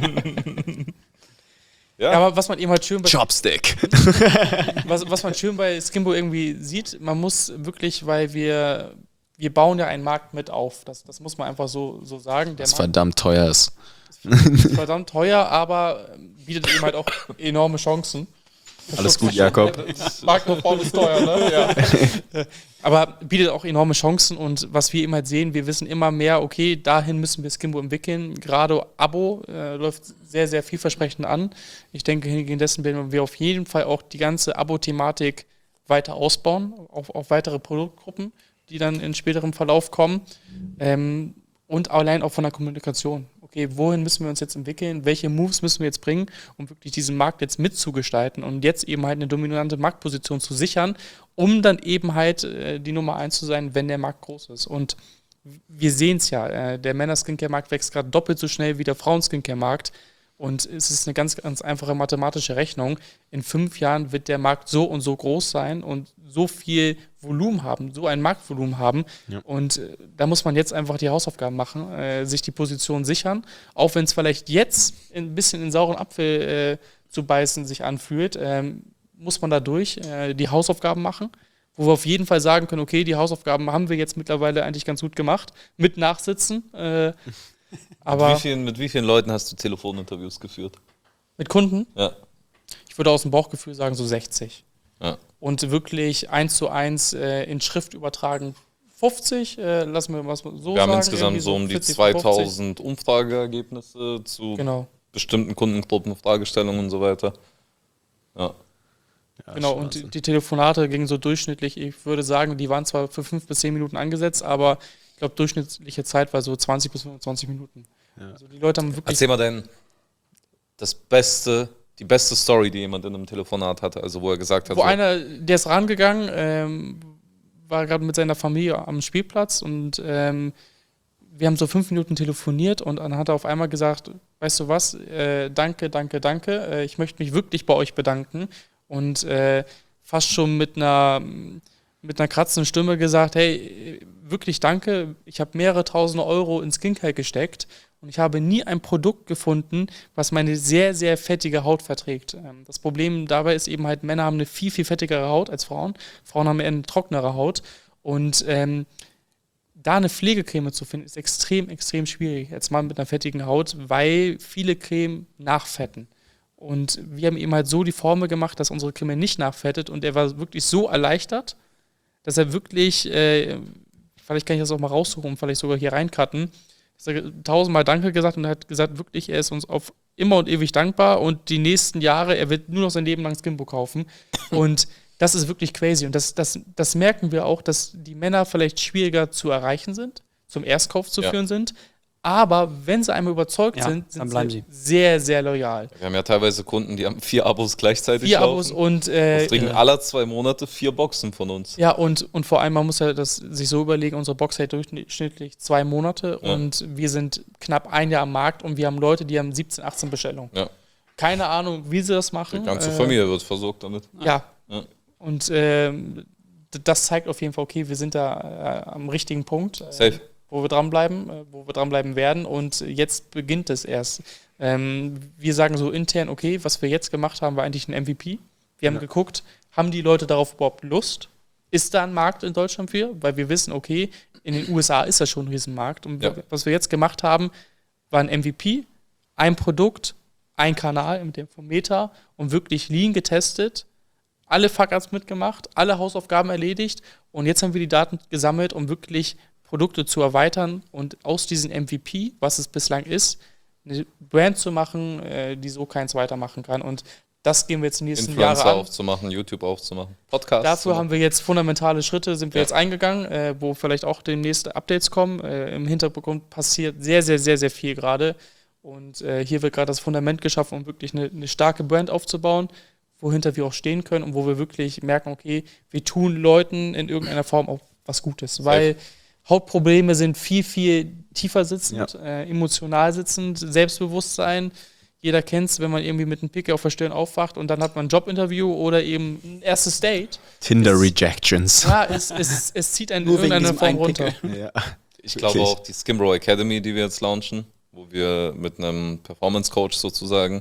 Ja. Ja, aber was man eben halt schön bei, Chopstick. was, was man schön bei Skimbo irgendwie sieht, man muss wirklich, weil wir, wir bauen ja einen Markt mit auf. Das, das muss man einfach so, so sagen. Der Was Markt verdammt teuer ist. ist verdammt teuer, aber bietet eben halt auch enorme Chancen. Alles gut, Jakob. Markt nur vorne ist teuer, ne? Ja. Aber bietet auch enorme Chancen und was wir eben halt sehen, wir wissen immer mehr, okay, dahin müssen wir Skimbo entwickeln. Gerade Abo äh, läuft sehr, sehr vielversprechend an. Ich denke, hingegen dessen werden wir auf jeden Fall auch die ganze Abo-Thematik weiter ausbauen, auf, auf weitere Produktgruppen, die dann in späterem Verlauf kommen. Ähm, und allein auch von der Kommunikation. Okay, wohin müssen wir uns jetzt entwickeln? Welche Moves müssen wir jetzt bringen, um wirklich diesen Markt jetzt mitzugestalten und jetzt eben halt eine dominante Marktposition zu sichern, um dann eben halt äh, die Nummer eins zu sein, wenn der Markt groß ist. Und wir sehen es ja, äh, der Männer-Skincare-Markt wächst gerade doppelt so schnell wie der Frauen-Skincare-Markt. Und es ist eine ganz, ganz einfache mathematische Rechnung. In fünf Jahren wird der Markt so und so groß sein und so viel Volumen haben, so ein Marktvolumen haben. Ja. Und äh, da muss man jetzt einfach die Hausaufgaben machen, äh, sich die Position sichern. Auch wenn es vielleicht jetzt ein bisschen in sauren Apfel äh, zu beißen sich anfühlt, ähm, muss man da durch äh, die Hausaufgaben machen. Wo wir auf jeden Fall sagen können, okay, die Hausaufgaben haben wir jetzt mittlerweile eigentlich ganz gut gemacht. Mit Nachsitzen. Äh, aber mit, wie vielen, mit wie vielen Leuten hast du Telefoninterviews geführt? mit Kunden, Ja. ich würde aus dem Bauchgefühl sagen, so sechzig. Ja. Und wirklich eins zu eins äh, in Schrift übertragen fünfzig, äh, lassen wir was so Wir sagen. haben insgesamt irgendwie so um die vierzig, fünfzig. zweitausend Umfrageergebnisse zu Genau, bestimmten Kundengruppen, Fragestellungen und so weiter. Ja. Ja, genau. schon Und die, Wahnsinn. die Telefonate gingen so durchschnittlich, ich würde sagen, die waren zwar für fünf bis zehn Minuten angesetzt, aber Ich glaube, durchschnittliche Zeit war so zwanzig bis fünfundzwanzig Minuten. Ja. Also die Leute haben wirklich... Erzähl mal denn das Beste, die beste Story, die jemand in einem Telefonat hatte, also wo er gesagt hat... Wo so, einer, der ist rangegangen, ähm, war gerade mit seiner Familie am Spielplatz und ähm, wir haben so fünf Minuten telefoniert und dann hat er auf einmal gesagt, weißt du was, äh, danke, danke, danke, äh, ich möchte mich wirklich bei euch bedanken und äh, fast schon mit einer... mit einer kratzenden Stimme gesagt, hey, wirklich danke, ich habe mehrere tausende Euro in Skincare gesteckt und ich habe nie ein Produkt gefunden, was meine sehr, sehr fettige Haut verträgt. Das Problem dabei ist eben halt, Männer haben eine viel, viel fettigere Haut als Frauen. Frauen haben eher eine trocknere Haut und ähm, da eine Pflegecreme zu finden, ist extrem, extrem schwierig. Jetzt mal mit einer fettigen Haut, weil viele Creme nachfetten. Und wir haben eben halt so die Formel gemacht, dass unsere Creme nicht nachfettet und er war wirklich so erleichtert, dass er wirklich, äh, vielleicht kann ich das auch mal raussuchen, vielleicht sogar hier reincutten, dass er tausendmal Danke gesagt und er hat gesagt, wirklich, er ist uns auf immer und ewig dankbar und die nächsten Jahre, er wird nur noch sein Leben lang Skimbo kaufen und das ist wirklich crazy und das, das, das merken wir auch, dass die Männer vielleicht schwieriger zu erreichen sind, zum Erstkauf zu Ja. führen sind, aber wenn sie einmal überzeugt Ja, sind, dann sind bleiben sie sie. sehr, sehr loyal. Wir haben ja teilweise Kunden, die haben vier Abos gleichzeitig Vier laufen. Abos und äh, und kriegen alle zwei Monate vier Boxen von uns. ja, und, und vor allem, man muss ja das sich so überlegen, unsere Box hält durchschnittlich zwei Monate Ja. und wir sind knapp ein Jahr am Markt und wir haben Leute, die haben siebzehn, achtzehn Bestellungen. Ja. Keine Ahnung, wie sie das machen. Die ganze Äh, Familie wird versorgt damit. Ja. Ja. Und ähm, d- das zeigt auf jeden Fall, okay, wir sind da äh, am richtigen Punkt, äh, Safe. wo wir dranbleiben, äh, wo wir dranbleiben werden und jetzt beginnt es erst. Ähm, wir sagen so intern, okay, was wir jetzt gemacht haben, war eigentlich ein M V P. Wir haben Ja. geguckt, haben die Leute darauf überhaupt Lust? Ist da ein Markt in Deutschland für? Weil wir wissen, okay, in den U S A ist das schon ein Riesenmarkt. Und Ja. was wir jetzt gemacht haben, war ein M V P, ein Produkt, ein Kanal mit dem vom Meta und wirklich lean getestet, alle Fuck-Ups mitgemacht, alle Hausaufgaben erledigt und jetzt haben wir die Daten gesammelt, um wirklich Produkte zu erweitern und aus diesem M V P, was es bislang ist, eine Brand zu machen, äh, die so keins weitermachen kann. Und das gehen wir jetzt die nächsten Influencer Jahre an. aufzumachen, YouTube aufzumachen, Podcasts. Dafür haben wir jetzt fundamentale Schritte, sind wir Ja. jetzt eingegangen, äh, wo vielleicht auch demnächst Updates kommen. Äh, Im Hintergrund passiert sehr, sehr, sehr, sehr viel gerade. Und äh, hier wird gerade das Fundament geschaffen, um wirklich eine, eine starke Brand aufzubauen, wohinter wir auch stehen können und wo wir wirklich merken, okay, wir tun Leuten in irgendeiner Form auch was Gutes. Weil Hautprobleme sind viel, viel tiefer sitzend, Ja. äh, emotional sitzend, Selbstbewusstsein. Jeder kennt es, wenn man irgendwie mit einem Pickel auf der Stirn aufwacht und dann hat man ein Jobinterview oder eben ein erstes Date. Tinder Es- Rejections. Ja, es, es, es zieht einen in Nur wegen irgendeiner diesem Form einen runter. Pickel. Ja. Ich glaube Wirklich. auch die Skimbro Academy, die wir jetzt launchen, wo wir mit einem Performance Coach sozusagen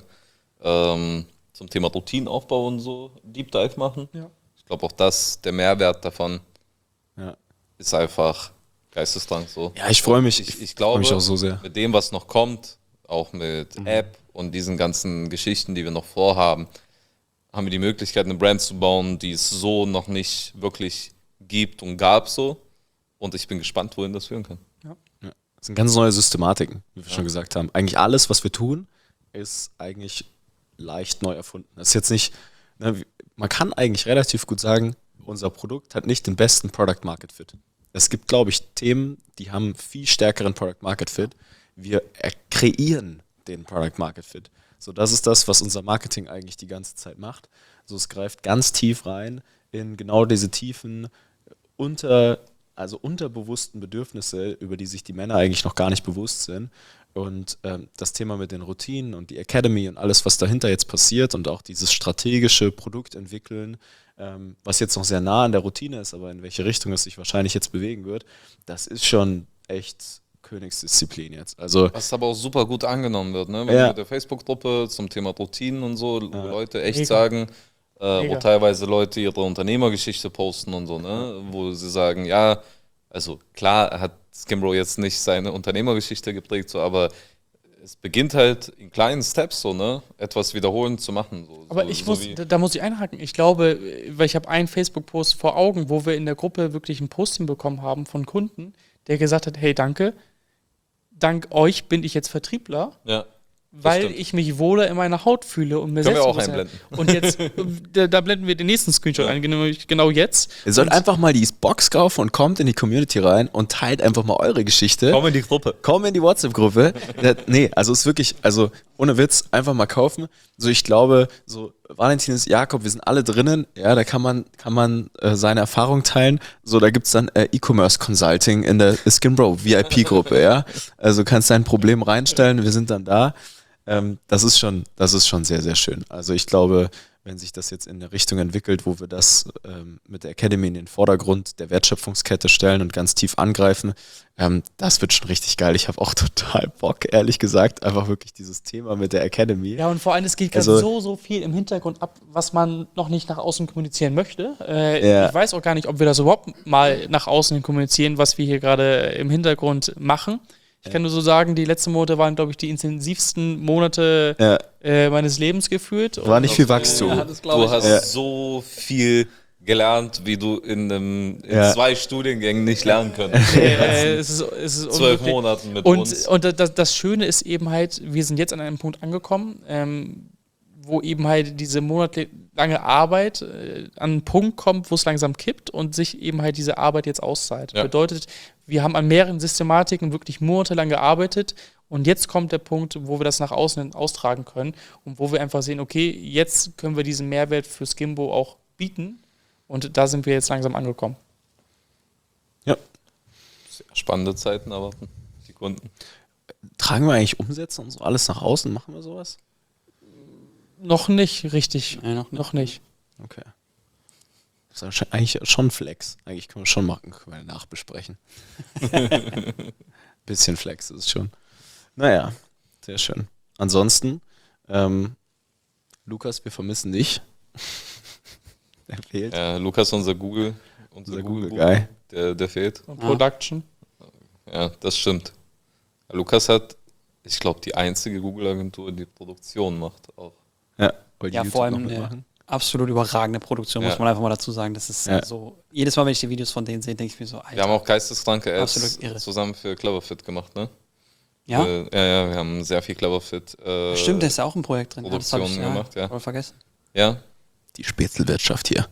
ähm, zum Thema Routinenaufbau und so Deep Dive machen. Ja. Ich glaube auch das, der Mehrwert davon Ja. ist einfach geisteskrank so. Ja, ich freue mich. Ich, ich freu glaube, mich auch so sehr. mit dem, was noch kommt, auch mit Mhm. App und diesen ganzen Geschichten, die wir noch vorhaben, haben wir die Möglichkeit, eine Brand zu bauen, die es so noch nicht wirklich gibt und gab so. Und ich bin gespannt, wohin das führen kann. Das sind ganz neue Systematiken, wie wir schon gesagt haben. Eigentlich alles, was wir tun, ist eigentlich leicht neu erfunden. Das ist jetzt nicht, ne, wie- man kann eigentlich relativ gut sagen, unser Produkt hat nicht den besten Product Market Fit. Es gibt, glaube ich, Themen, die haben viel stärkeren Product Market Fit. Wir er- kreieren den Product Market Fit. So, das ist das, was unser Marketing eigentlich die ganze Zeit macht. So, es greift ganz tief rein in genau diese tiefen unter, also unterbewussten Bedürfnisse, über die sich die Männer eigentlich noch gar nicht bewusst sind. Und ähm, das Thema mit den Routinen und die Academy und alles, was dahinter jetzt passiert und auch dieses strategische Produkt entwickeln, ähm, was jetzt noch sehr nah an der Routine ist, aber in welche Richtung es sich wahrscheinlich jetzt bewegen wird, das ist schon echt Königsdisziplin jetzt. Also Was aber auch super gut angenommen wird, ne? Wenn Ja. wir mit der Facebook-Gruppe zum Thema Routinen und so, wo Ja. Leute echt Mega. sagen, äh, Mega. wo teilweise Leute ihre Unternehmergeschichte posten und so, ne? Wo sie sagen, ja, also klar hat Skimbro jetzt nicht seine Unternehmergeschichte geprägt, so, aber es beginnt halt in kleinen Steps so, ne? Etwas wiederholend zu machen. So, Aber so, ich so muss, wie- da, da muss ich einhaken. Ich glaube, weil ich habe einen Facebook-Post vor Augen, wo wir in der Gruppe wirklich ein Posting bekommen haben von Kunden, der gesagt hat, hey, danke, dank euch bin ich jetzt Vertriebler, ja, weil stimmt. ich mich wohler in meiner Haut fühle und mir Können wir auch selbstbewusster- einblenden. Und jetzt, da, da blenden wir den nächsten Screenshot ein, nämlich genau jetzt. Ihr sollt Und- einfach mal die Box kaufen und kommt in die Community rein und teilt einfach mal eure Geschichte. Komm in die Gruppe. Komm in die WhatsApp-Gruppe. Äh, nee, also ist wirklich, also ohne Witz, einfach mal kaufen. So, ich glaube, so Valentinus, Jakob, wir sind alle drinnen. Ja, da kann man, kann man äh, seine Erfahrung teilen. So, da gibt's dann äh, E-Commerce Consulting in der Skinbro V I P-Gruppe, ja. Also kannst dein Problem reinstellen, wir sind dann da. Ähm, das ist schon, das ist schon sehr, sehr schön. Also ich glaube, wenn sich das jetzt in eine Richtung entwickelt, wo wir das ähm, mit der Academy in den Vordergrund der Wertschöpfungskette stellen und ganz tief angreifen, ähm, das wird schon richtig geil. Ich habe auch total Bock, ehrlich gesagt, einfach wirklich dieses Thema mit der Academy. Ja, und vor allem, es geht gerade Also- so, so viel im Hintergrund ab, was man noch nicht nach außen kommunizieren möchte. Äh, Ja. Ich weiß auch gar nicht, ob wir das überhaupt mal nach außen hin kommunizieren, was wir hier gerade im Hintergrund machen. Ich kann nur so sagen, die letzten Monate waren, glaube ich, die intensivsten Monate Ja, äh, meines Lebens gefühlt. war nicht viel Wachstum. Ja, das glaube Du ich hast auch. Ja. so viel gelernt, wie du in, einem, in Ja. zwei Studiengängen nicht lernen könntest. Äh, es ist, es ist Zwölf unmöglich. Monaten mit Und, uns. und das, das Schöne ist eben halt, wir sind jetzt an einem Punkt angekommen, ähm, wo eben halt diese monatelange Arbeit äh, an einen Punkt kommt, wo es langsam kippt und sich eben halt diese Arbeit jetzt auszahlt. Ja. Bedeutet, wir haben an mehreren Systematiken wirklich monatelang gearbeitet und jetzt kommt der Punkt, wo wir das nach außen hin austragen können und wo wir einfach sehen, okay, jetzt können wir diesen Mehrwert für Skimbo auch bieten und da sind wir jetzt langsam angekommen. Ja. Sehr spannende Zeiten erwarten die Kunden. Tragen wir eigentlich Umsätze und so alles nach außen? Machen wir sowas? Noch nicht richtig. Nee, noch nicht. Noch nicht. Okay. Das ist wahrscheinlich eigentlich schon Flex. Eigentlich können wir schon machen, können wir nachbesprechen. Bisschen Flex ist es schon. Naja, sehr schön. Ansonsten, ähm, Lukas, wir vermissen dich. Der fehlt. Ja, Lukas, unser Google, unser, Unser Google, Google-Guy. der, der fehlt. Und Ah. Production. Ja, das stimmt. Lukas hat, ich glaube, die einzige Google-Agentur, die Produktion macht auch. Ja, weil die Ja, YouTube vor noch allem eine mitmachen. absolut überragende Produktion, muss Ja. man einfach mal dazu sagen. Das ist Ja. so, jedes Mal, wenn ich die Videos von denen sehe, denke ich mir so, Alter. Wir haben auch geisteskranke Apps Absolut irre. zusammen für Cleverfit gemacht, ne? ja? Äh, ja, ja, wir haben sehr viel Cleverfit. Äh, Stimmt, da ist ja auch ein Projekt drin. Ja, das hab ich, Produktionen gemacht, ja. voll vergessen. Ja, Die Spätzlewirtschaft hier.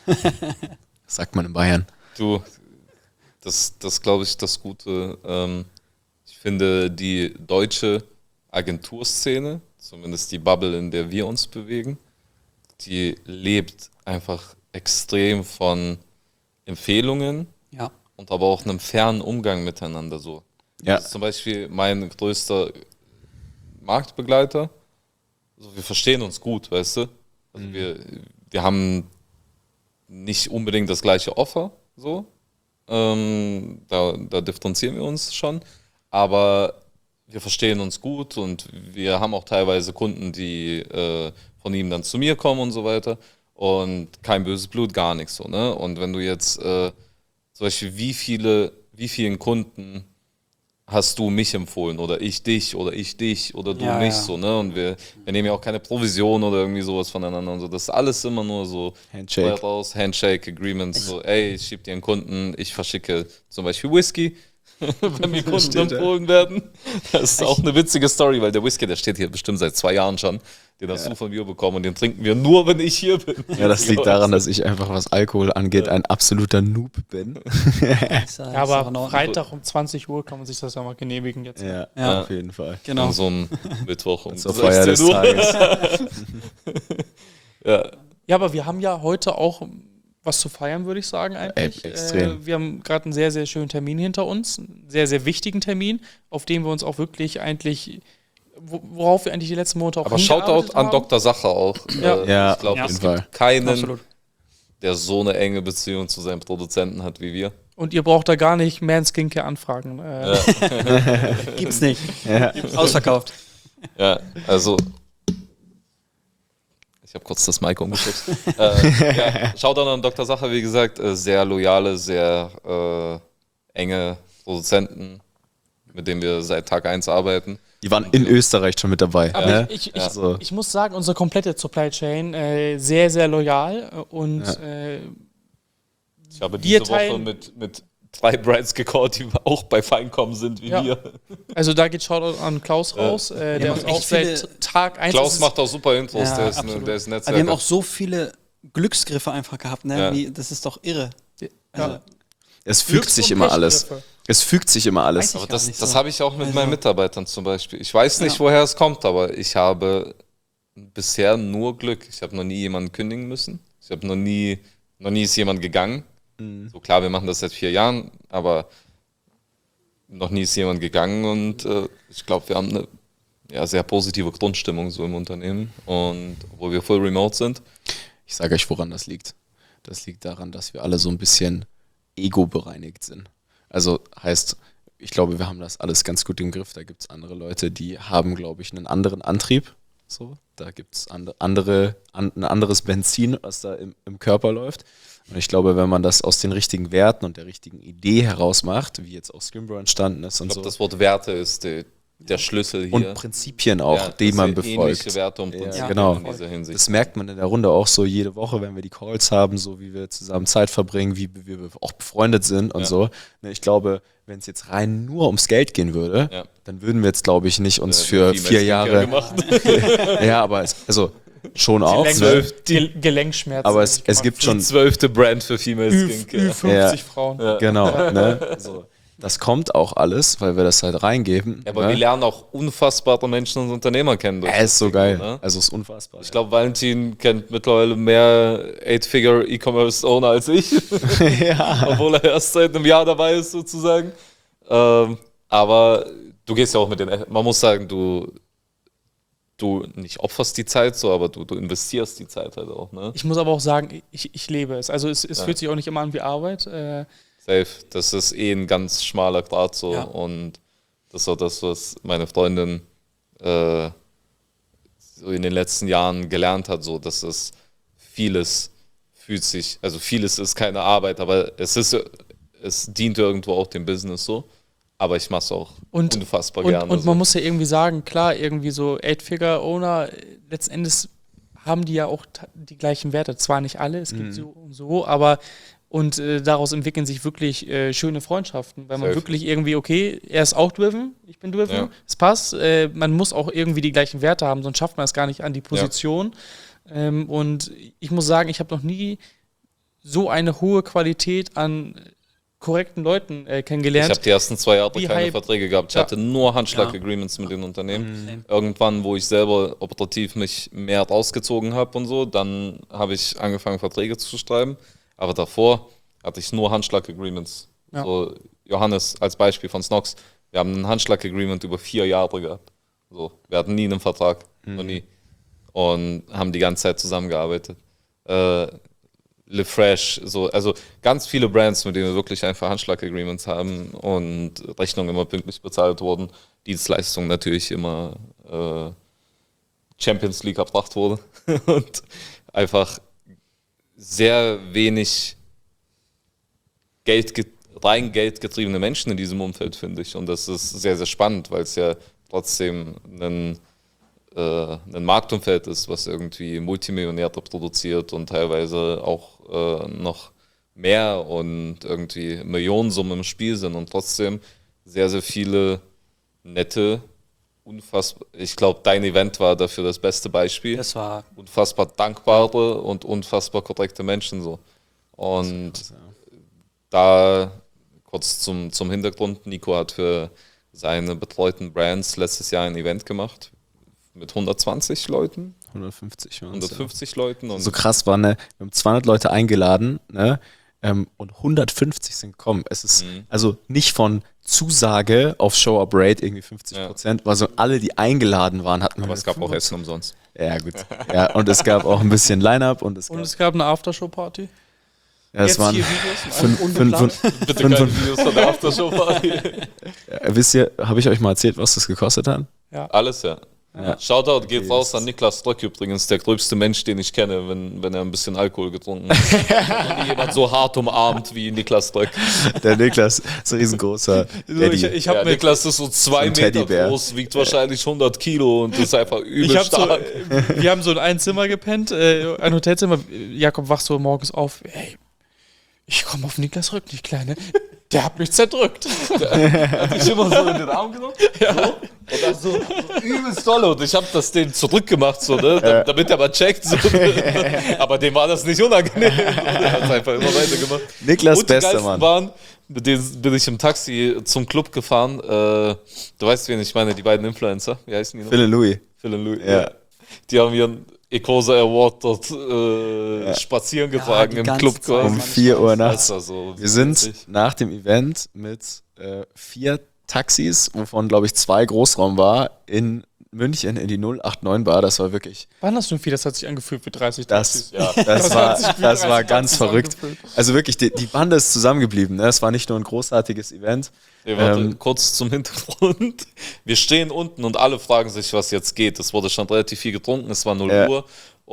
Das sagt man in Bayern. du, das, das glaube ich, das Gute. Ähm, ich finde, die deutsche Agenturszene, zumindest die Bubble, in der wir uns bewegen, die lebt einfach extrem von Empfehlungen Ja. und aber auch einem fairen Umgang miteinander so. Ja. Das ist zum Beispiel mein größter Marktbegleiter. Also wir verstehen uns gut, weißt du? Also wir, wir haben nicht unbedingt das gleiche Offer, so. Ähm, da, da differenzieren wir uns schon. Aber wir verstehen uns gut und wir haben auch teilweise Kunden, die äh, von ihm dann zu mir kommen und so weiter. Und kein böses Blut, gar nichts so, ne? Und wenn du jetzt äh, zum Beispiel, wie viele, wie vielen Kunden hast du mich empfohlen oder ich dich oder ich dich oder du Ja, mich ja. so, ne? Und wir, wir nehmen ja auch keine Provision oder irgendwie sowas voneinander und so. Das ist alles immer nur so Handshake. Flat raus, Handshake, Agreements, so, ey, ich schieb dir einen Kunden, ich verschicke zum Beispiel Whisky, wenn mir Kunden Stimmt, ja. empfohlen werden. Das ist auch eine witzige Story, weil der Whisky, der steht hier bestimmt seit zwei Jahren schon. Den hast du von mir bekommen und den trinken wir nur, wenn ich hier bin. Ja, das liegt daran, dass ich einfach, was Alkohol angeht, ein absoluter Noob bin. Ist, äh, Ja, ist aber auch in Ordnung. Freitag um zwanzig Uhr kann man sich das ja mal genehmigen jetzt. Ja, Ja. auf jeden Fall. Genau. An so einem Mittwoch um Zur Feier des sechzehn Uhr. Tages. Ja, Ja, aber wir haben ja heute auch was zu feiern, würde ich sagen eigentlich. Ey, extrem. Äh, wir haben gerade einen sehr, sehr schönen Termin hinter uns, einen sehr, sehr wichtigen Termin, auf den wir uns auch wirklich eigentlich, wo- worauf wir eigentlich die letzten Monate auch aber hingearbeitet Shoutout an haben. Doktor Sacher auch. Ja. Äh, Ja, ich glaube, auf es jeden gibt Fall. keinen, Absolut. der so eine enge Beziehung zu seinem Produzenten hat wie wir. Und ihr braucht da gar nicht Man Skincare anfragen. Äh, Gibt's nicht. Ja. Ausverkauft. Ja, also. Ich habe kurz das Mic umgeschubst. äh, ja, Shoutout an Doktor Sacher, wie gesagt, äh, sehr loyale, sehr äh, enge Produzenten, mit denen wir seit Tag eins arbeiten. Die waren in Österreich schon mit dabei. Aber ne? ich, ich, Ja. ich, So. ich muss sagen, unsere komplette Supply Chain äh, sehr, sehr loyal äh, und Ja. äh, Ich habe Wir diese Woche teilen- mit, mit drei Brands gecallt, die auch bei Feincom sind wie Ja. wir. Also da geht Shoutout an Klaus raus, äh, der haben uns echt auch seit viele- Tag eins Klaus macht auch super Intros, Ja, der, ist, ne, absolut. der ist Aber wir haben Netzwerker. auch so viele Glücksgriffe einfach gehabt, ne? Ja. Wie, das ist doch irre. Also, Ja. Es fügt Glücks- sich und immer alles. Pechgriffe. Es fügt sich immer alles. Weiß ich Aber gar das, nicht das so. habe ich auch mit Also- meinen Mitarbeitern zum Beispiel. Ich weiß nicht, Ja. woher es kommt, aber ich habe bisher nur Glück. Ich habe noch nie jemanden kündigen müssen. Ich habe noch nie, noch nie ist jemand gegangen. So klar, wir machen das seit vier Jahren, aber noch nie ist jemand gegangen und äh, ich glaube, wir haben eine ja, sehr positive Grundstimmung so im Unternehmen und obwohl wir full remote sind. Ich sage euch, woran das liegt. Das liegt daran, dass wir alle so ein bisschen ego-bereinigt sind. Also heißt, ich glaube, wir haben das alles ganz gut im Griff. Da gibt es andere Leute, die haben, glaube ich, einen anderen Antrieb. So, da gibt es and, andere, an, ein anderes Benzin, was da im, im Körper läuft. Und ich glaube, wenn man das aus den richtigen Werten und der richtigen Idee heraus macht, wie jetzt auch Skimbro entstanden ist und Ich glaube, so, das Wort Werte ist die, der Schlüssel hier. und Prinzipien auch, Ja, die dass man wir ähnliche befolgt. Werte und Ja, Prinzipien genau. in dieser Hinsicht. Das merkt man in der Runde auch so jede Woche, wenn wir die Calls haben, so wie wir zusammen Zeit verbringen, wie wir auch befreundet sind und Ja. so. Ne, Ich glaube, wenn es jetzt rein nur ums Geld gehen würde, Ja. dann würden wir jetzt, glaube ich, nicht uns Äh, für Female vier Skincare Jahre. gemacht. Ja, aber es, also schon auch. Gelenk, Ne? die Gelenkschmerzen. Aber es, es gibt Die schon. zwölfte Brand für Female Ü, Skincare. Ü50 Ja. Frauen. Ja. Genau. Ne? So. Das kommt auch alles, weil wir das halt reingeben. Ja, aber ne? wir lernen auch unfassbare Menschen und Unternehmer kennen. durch Er ist das so Ding, geil. ne? Also es ist unfassbar. Ich glaube, Valentin kennt mittlerweile mehr Eight-Figure E-Commerce-Owner als ich, ja. obwohl er erst seit einem Jahr dabei ist sozusagen. Ähm, aber du gehst ja auch mit den, man muss sagen, du, du nicht opferst die Zeit so, aber du, du investierst die Zeit halt auch, ne? Ich muss aber auch sagen, ich, ich lebe es. Also es, es Ja. fühlt sich auch nicht immer an wie Arbeit. Äh, Safe. Das ist eh ein ganz schmaler Grat so. Ja. Und das ist auch das, was meine Freundin äh, so in den letzten Jahren gelernt hat, so dass es vieles fühlt sich, also vieles ist keine Arbeit, aber es ist, es dient irgendwo auch dem Business so. Aber ich mache es auch Und- unfassbar und, gerne. und so. man muss ja irgendwie sagen, klar, irgendwie so Eight-Figure-Owner, äh, letzten Endes haben die ja auch ta- die gleichen Werte. Zwar nicht alle, es gibt so und so, aber und äh, daraus entwickeln sich wirklich äh, schöne Freundschaften, weil man Safe. wirklich irgendwie, okay, er ist auch driven, ich bin driven, Ja. es passt, äh, man muss auch irgendwie die gleichen Werte haben, sonst schafft man es gar nicht an die Position. Ähm, und ich muss sagen, ich habe noch nie so eine hohe Qualität an korrekten Leuten äh, Ich kennengelernt. habe die ersten zwei Jahre Wie keine Hype. Verträge gehabt. Ich Ja. hatte nur Handschlag Ja. Agreements mit den Unternehmen. Same. Irgendwann, wo ich selber operativ mich mehr rausgezogen habe und so, dann habe ich angefangen, Verträge zu schreiben. Aber davor hatte ich nur Handschlag-Agreements. Ja. So, Johannes als Beispiel von Snox, wir haben ein Handschlag-Agreement über vier Jahre gehabt. So, wir hatten nie einen Vertrag, noch nie. Und haben die ganze Zeit zusammengearbeitet. Äh, LeFresh, so, also ganz viele Brands, mit denen wir wirklich einfach Handschlag-Agreements haben und Rechnungen immer pünktlich bezahlt wurden. Dienstleistungen natürlich immer äh, Champions League erbracht wurde und einfach sehr wenig Geld, rein geldgetriebene Menschen in diesem Umfeld, finde ich. Und das ist sehr, sehr spannend, weil es ja trotzdem ein, äh, ein Marktumfeld ist, was irgendwie Multimillionäre produziert und teilweise auch äh, noch mehr und irgendwie Millionensummen im Spiel sind und trotzdem sehr, sehr viele nette, unfassbar, ich glaube, dein Event war dafür das beste Beispiel. Das war Unfassbar dankbare und unfassbar korrekte Menschen so. Und da kurz zum, zum Hintergrund, Nico hat für seine betreuten Brands letztes Jahr ein Event gemacht mit hundertzwanzig Leuten, hundertfünfzig. waren's, hundertfünfzig Leuten und So krass war, ne? Wir haben zweihundert Leute eingeladen, ne? Ähm, und hundertfünfzig sind gekommen. Es ist Mhm. also nicht von Zusage auf Show-Up-Rate irgendwie fünfzig Prozent, war so alle, die eingeladen waren, hatten wir. aber es gab auch Essen umsonst. Ja, gut. Ja, und es gab auch ein bisschen Line-Up und es Und gab. es gab eine Aftershow-Party. Ja, es Jetzt waren hier Videos, fünf, fünf, unbeplant. fünf, Bitte fünf, keine Videos von der Aftershow-Party. ja, wisst ihr, habe ich euch mal erzählt, was das gekostet hat? Alles, ja. Ja. Shoutout geht Okay, raus das an Niklas Dröck übrigens, der gröbste Mensch, den ich kenne, wenn, wenn er ein bisschen Alkohol getrunken hat. Ich habe noch nie jemand so hart umarmt wie Niklas Dröck. Der Niklas ist ein riesengroßer Daddy. ich ich habe Ja, mit, Niklas ist so zwei ein Meter Teddybär. groß, wiegt wahrscheinlich hundert Kilo und ist einfach übel ich hab so, stark. äh, wir haben so in ein Zimmer gepennt, äh, ein Hotelzimmer. Jakob wacht so morgens auf. Ey, ich komme auf Niklas Rück nicht, Kleine. Der hat mich zerdrückt. Hat dich immer so in den Arm genommen. Ja. So, und dann so, so übelst doll. Und ich habe das denen zurückgemacht, so, ne? Ja. Damit er mal checkt. So, ne? Aber dem war das nicht unangenehm. Er hat einfach immer weitergemacht. Niklas und die bester geilsten Mann. waren, mit denen bin ich im Taxi zum Club gefahren. Äh, du weißt, wen ich meine, die beiden Influencer. Wie heißen die noch? Phil und Louis. Phil und Louis. Ja. Ja. Die haben ihren Ecosa Award dort äh, ja. spazieren getragen Ja, im Club. Um vier Uhr nachts. Also, wir sind nach dem Event mit äh, vier Taxis, wovon, glaube ich, zwei Großraum war, in München in die null acht neun Bar. Das war wirklich... Waren das schon viel? Das hat sich angefühlt wie dreißig Das, Taxis. ja, das, Das war, hat sich wie das war dreißig ganz Taxis verrückt. angefühlt. Also wirklich, die, die Bande ist zusammengeblieben. Ne? Es war nicht nur ein großartiges Event. Hey, warte, Ähm, kurz zum Hintergrund. Wir stehen unten und alle fragen sich, was jetzt geht. Es wurde schon relativ viel getrunken, es war null Ja. Uhr.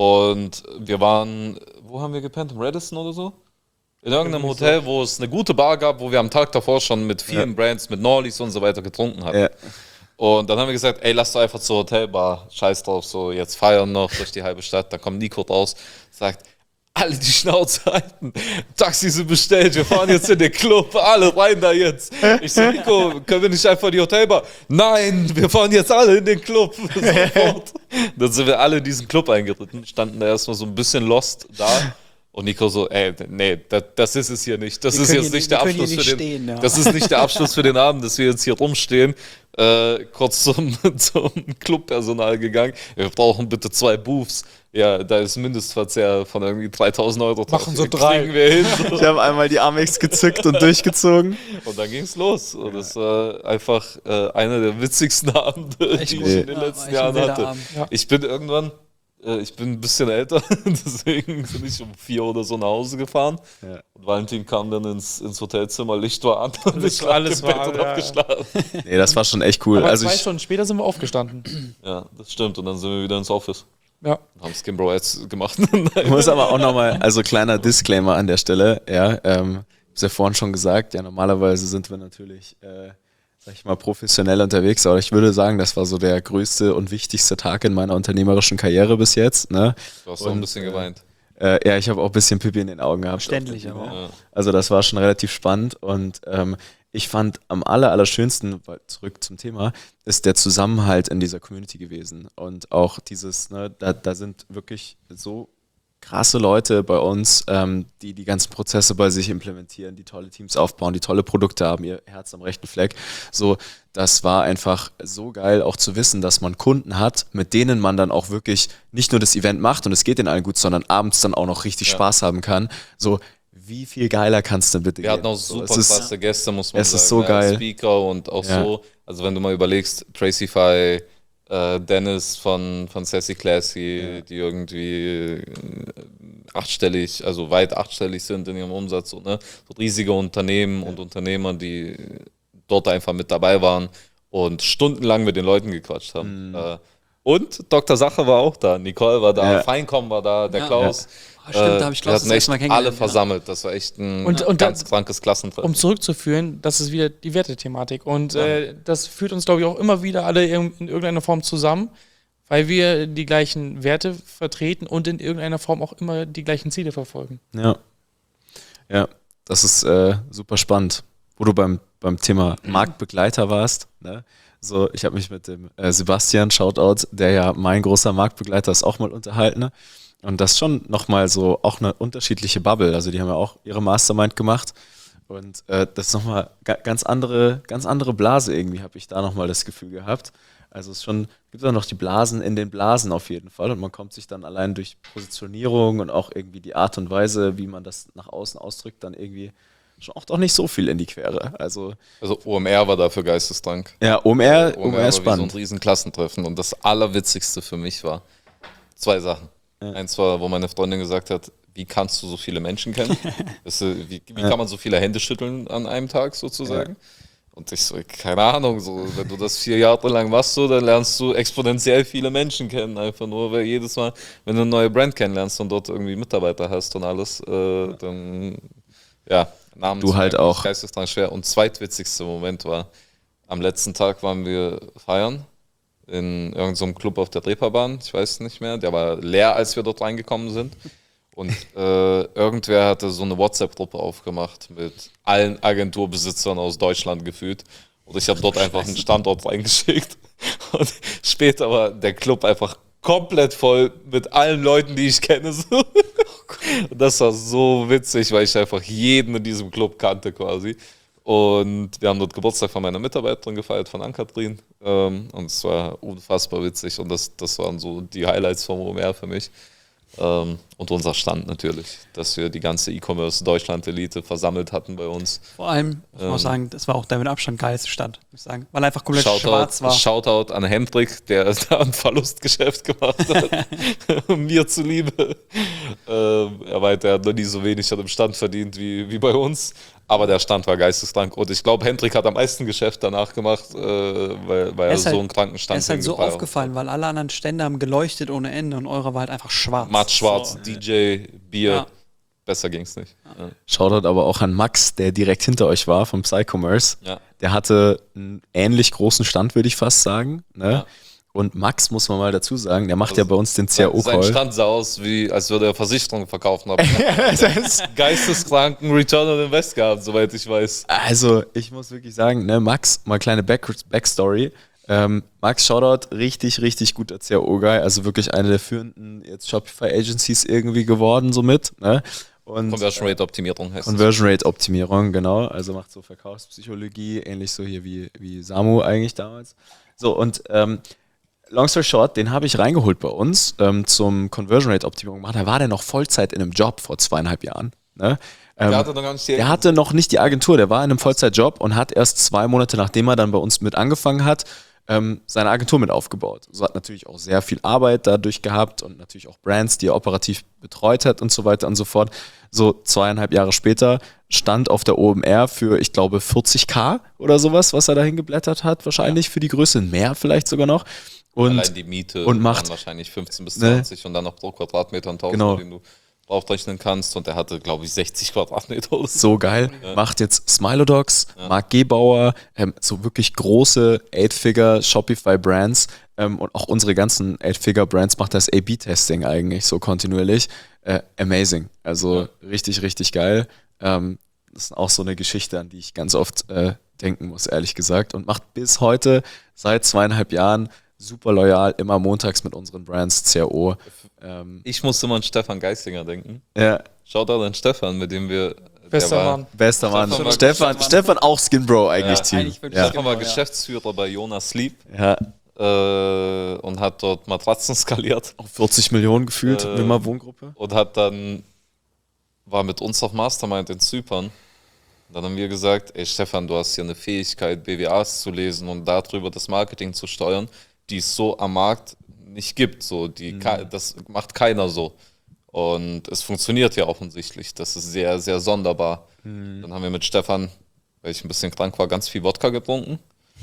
Und wir waren, wo haben wir gepennt? Im Radisson oder so? In irgendeinem Hotel, wo es eine gute Bar gab, wo wir am Tag davor schon mit vielen Ja. Brands, mit Norlis und so weiter getrunken hatten. Ja. Und dann haben wir gesagt, ey, lass doch einfach zur Hotelbar, scheiß drauf, so jetzt feiern noch durch die halbe Stadt. Da kommt Nico raus, sagt, alle die Schnauze halten, Taxis sind bestellt, wir fahren jetzt in den Club, alle rein da jetzt. Ich so, Nico, können wir nicht einfach in die Hotelbar? Nein, wir fahren jetzt alle in den Club. Sofort. Dann sind wir alle in diesen Club eingeritten, standen da erstmal so ein bisschen lost da. Und Nico so, ey, nee, das, das ist es hier nicht. Das Wir ist können jetzt hier nicht nicht- der wir können Abschluss hier für nicht den. stehen, ja. Das ist nicht der Abschluss für den Abend, dass wir jetzt hier rumstehen. Äh, kurz zum, zum Clubpersonal gegangen. Wir brauchen bitte zwei Booths. Ja, da ist Mindestverzehr von irgendwie dreitausend Euro. Machen so Kriegen drei. wir hin. So. Ich habe einmal die Amex gezückt und durchgezogen. Und dann ging's los. Und das war einfach äh, einer der witzigsten Abende, Echt die gut. ich in den Ja, war letzten echt ein Jahren wilder hatte. Abend. Ja. Ich bin irgendwann, äh, ich bin ein bisschen älter, deswegen bin ich um vier oder so nach Hause gefahren. Ja. Und Valentin kam dann ins, ins Hotelzimmer, Licht war an und Alles- ich lag alles im Bett war- und ja, hab ja. geschlafen. Nee, das war schon echt cool. Aber Also zwei ich, Stunden später sind wir aufgestanden. Ja, das stimmt. Und dann sind wir wieder ins Office Ja. und haben Skimbro Ads gemacht. ich muss aber auch nochmal, also kleiner Disclaimer an der Stelle, ja, ähm, ich hab's ja vorhin schon gesagt, ja, normalerweise sind wir natürlich, äh, sag ich mal, professionell unterwegs, aber ich würde sagen, das war so der größte und wichtigste Tag in meiner unternehmerischen Karriere bis jetzt, ne? Du hast auch ein Und, bisschen äh, geweint. Äh, ja, ich habe auch ein bisschen Pipi in den Augen gehabt. Verständlich, auf der aber Bühne. auch. Ja. Also das war schon relativ spannend und ähm, ich fand am aller, allerschönsten, weil zurück zum Thema, ist der Zusammenhalt in dieser Community gewesen und auch dieses, ne, da, da sind wirklich so krasse Leute bei uns, ähm, die die ganzen Prozesse bei sich implementieren, die tolle Teams aufbauen, die tolle Produkte haben, ihr Herz am rechten Fleck. So, das war einfach so geil, auch zu wissen, dass man Kunden hat, mit denen man dann auch wirklich nicht nur das Event macht und es geht denen allen gut, sondern abends dann auch noch richtig Ja. Spaß haben kann. So, wie viel geiler kannst du bitte Wir hatten gehen? auch So, super es ist- krasse Gäste, muss man es sagen. ist so ne? geil. Speaker und auch Ja. so, also wenn du mal überlegst, Tracify, äh, Dennis von, von Sassy Classy, die irgendwie äh, achtstellig, also weit achtstellig sind in ihrem Umsatz, so, ne? So riesige Unternehmen und Unternehmer, die dort einfach mit dabei waren und stundenlang mit den Leuten gequatscht haben. Mhm. Äh, und Doktor Sache war auch da, Nicole war da, Ja. Feincom war da, der Ja. Klaus. Ah, stimmt, da hab ich wir Klaus hatten das echt erste Mal kennengelernt, alle ja. versammelt. Das war echt ein Und- und da- ganz krankes Klassentreffen. Um zurückzuführen, das ist wieder die Wertethematik. Und Ja. äh, das führt uns, glaube ich, auch immer wieder alle in, in irgendeiner Form zusammen, weil wir die gleichen Werte vertreten und in irgendeiner Form auch immer die gleichen Ziele verfolgen. Ja. Ja, das ist äh, super spannend. Wo du beim, beim Thema Marktbegleiter warst, ne? So, ich habe mich mit dem äh, Sebastian, Shoutout, der ja mein großer Marktbegleiter ist, auch mal unterhalten. Ne? Und das ist schon nochmal so auch eine unterschiedliche Bubble. Also die haben ja auch ihre Mastermind gemacht. Und äh, das ist nochmal ga ganz andere, ganz andere Blase irgendwie, habe ich da nochmal das Gefühl gehabt. Also es ist schon, gibt auch noch die Blasen in den Blasen auf jeden Fall. Und man kommt sich dann allein durch Positionierung und auch irgendwie die Art und Weise, wie man das nach außen ausdrückt, dann irgendwie schon auch doch nicht so viel in die Quere. Also Also O M R war dafür geisteskrank. ja, O M R, O O M R war ist wie so ein spannend. riesen Klassentreffen. Und das Allerwitzigste für mich war zwei Sachen. Ja. Eins war, wo meine Freundin gesagt hat, wie kannst du so viele Menschen kennen? Weißt du, wie wie kann man so viele Hände schütteln an einem Tag sozusagen? Und ich so, keine Ahnung, so, wenn du das vier Jahre lang machst, so, dann lernst du exponentiell viele Menschen kennen. Einfach nur, weil jedes Mal, wenn du eine neue Brand kennenlernst und dort irgendwie Mitarbeiter hast und alles, äh, dann, ja, Namen Du zu halt merken, auch. ist geisteskrank schwer. Und zweitwitzigste Moment war, am letzten Tag waren wir feiern in irgendeinem Club auf der Reeperbahn, ich weiß nicht mehr, der war leer, als wir dort reingekommen sind. Und äh, irgendwer hatte so eine WhatsApp-Gruppe aufgemacht mit allen Agenturbesitzern aus Deutschland gefühlt. Und ich habe dort einfach einen Standort reingeschickt. Und später war der Club einfach komplett voll mit allen Leuten, die ich kenne. So. Und das war so witzig, weil ich einfach jeden in diesem Club kannte quasi. Und wir haben dort Geburtstag von meiner Mitarbeiterin gefeiert, von Ann-Kathrin. Ähm, und es war unfassbar witzig. Und das, das waren so die Highlights vom O M R für mich. Ähm, und unser Stand natürlich, dass wir die ganze E-Commerce-Deutschland-Elite versammelt hatten bei uns. Vor allem, muss man Ähm, auch sagen, das war auch der mit Abstand geilste Stand, muss ich sagen. Weil er einfach komplett Shoutout, schwarz war. Shoutout an Hendrik, der da ein Verlustgeschäft gemacht hat. Mir zuliebe. Ähm, er meinte, er hat noch nie so wenig an dem Stand verdient wie, wie bei uns. Aber der Stand war geisteskrank. Und ich glaube, Hendrik hat am meisten Geschäft danach gemacht, äh, weil, weil er, Er ist so halt- einen kranken Stand Er ist halt so hingefeiert hat. aufgefallen, weil alle anderen Stände haben geleuchtet ohne Ende und eurer war halt einfach schwarz. Matt Schwarz, So. D J, Bier. Ja. Besser ging's nicht. Ja. Shoutout aber auch an Max, der direkt hinter euch war vom Psycommerce. Ja. Der hatte einen ähnlich großen Stand, würde ich fast sagen. Ne? Ja. Und Max, muss man mal dazu sagen, der macht Also ja bei uns den C Sein, R sein O-Call. Stand sah aus, wie, als würde er Versicherungen verkaufen haben. Geisteskranken Return on Invest gehabt, soweit ich weiß. Also, ich muss wirklich sagen, ne, Max, mal kleine Back Backstory. Ähm, Max Shoutout, richtig, richtig guter C R O-Guy, also wirklich eine der führenden jetzt Shopify-Agencies irgendwie geworden, somit. Ne? Und Conversion Rate Optimierung heißt Conversion Rate Optimierung, genau. Also macht so Verkaufspsychologie, ähnlich so hier wie, wie Samu eigentlich damals. So, und ähm, long story short, den habe ich reingeholt bei uns ähm, zum Conversion Rate Optimierung machen. Da war der noch Vollzeit in einem Job vor zweieinhalb Jahren. Ne? Ähm, Der hatte noch gar nicht die der hatte noch nicht die Agentur, der war in einem Vollzeitjob und hat erst zwei Monate, nachdem er dann bei uns mit angefangen hat, ähm, seine Agentur mit aufgebaut. So hat natürlich auch sehr viel Arbeit dadurch gehabt und natürlich auch Brands, die er operativ betreut hat und so weiter und so fort. So zweieinhalb Jahre später stand auf der O M R für, ich glaube, vierzig K oder sowas, was er dahin geblättert hat, wahrscheinlich für die Größe, mehr vielleicht sogar noch. Und Allein die Miete und macht- waren wahrscheinlich fünfzehn bis Ne? zwanzig und dann noch pro Quadratmeter ein Tausend, Genau. den du draufrechnen kannst. Und der hatte, glaube ich, sechzig Quadratmeter oder so. so geil. Macht jetzt Smilodogs, Marc Gebauer, ähm, so wirklich große Eight-Figure Shopify-Brands ähm, und auch unsere ganzen Eight-Figure-Brands macht das A B Testing eigentlich so kontinuierlich. Äh, amazing. Also richtig, richtig geil. Ähm, das ist auch so eine Geschichte, an die ich ganz oft äh, denken muss, ehrlich gesagt. Und macht bis heute, seit zweieinhalb Jahren, super loyal, immer montags mit unseren Brands C R O. Ähm, Ich musste mal an Stefan Geissinger denken. ja, Shoutout an Stefan, mit dem wir. Bester der war, Mann. bester Mann. Stefan war- Stefan, Stefan auch Skinbro eigentlich, Ja, Team. eigentlich wirklich ja. Stefan war Genau, ja. Geschäftsführer bei Jonas Sleep ja, äh, und hat dort Matratzen skaliert auch vierzig Millionen gefühlt, Ähm, Wimmer Wohngruppe. und hat dann, war mit uns auf Mastermind in Zypern. Und dann haben wir gesagt, ey Stefan, du hast hier eine Fähigkeit, B W As zu lesen und darüber das Marketing zu steuern, die es so am Markt nicht gibt. So, die, ke- das macht keiner so. Und es funktioniert ja offensichtlich. Das ist sehr, sehr sonderbar. Dann haben wir mit Stefan, weil ich ein bisschen krank war, ganz viel Wodka getrunken.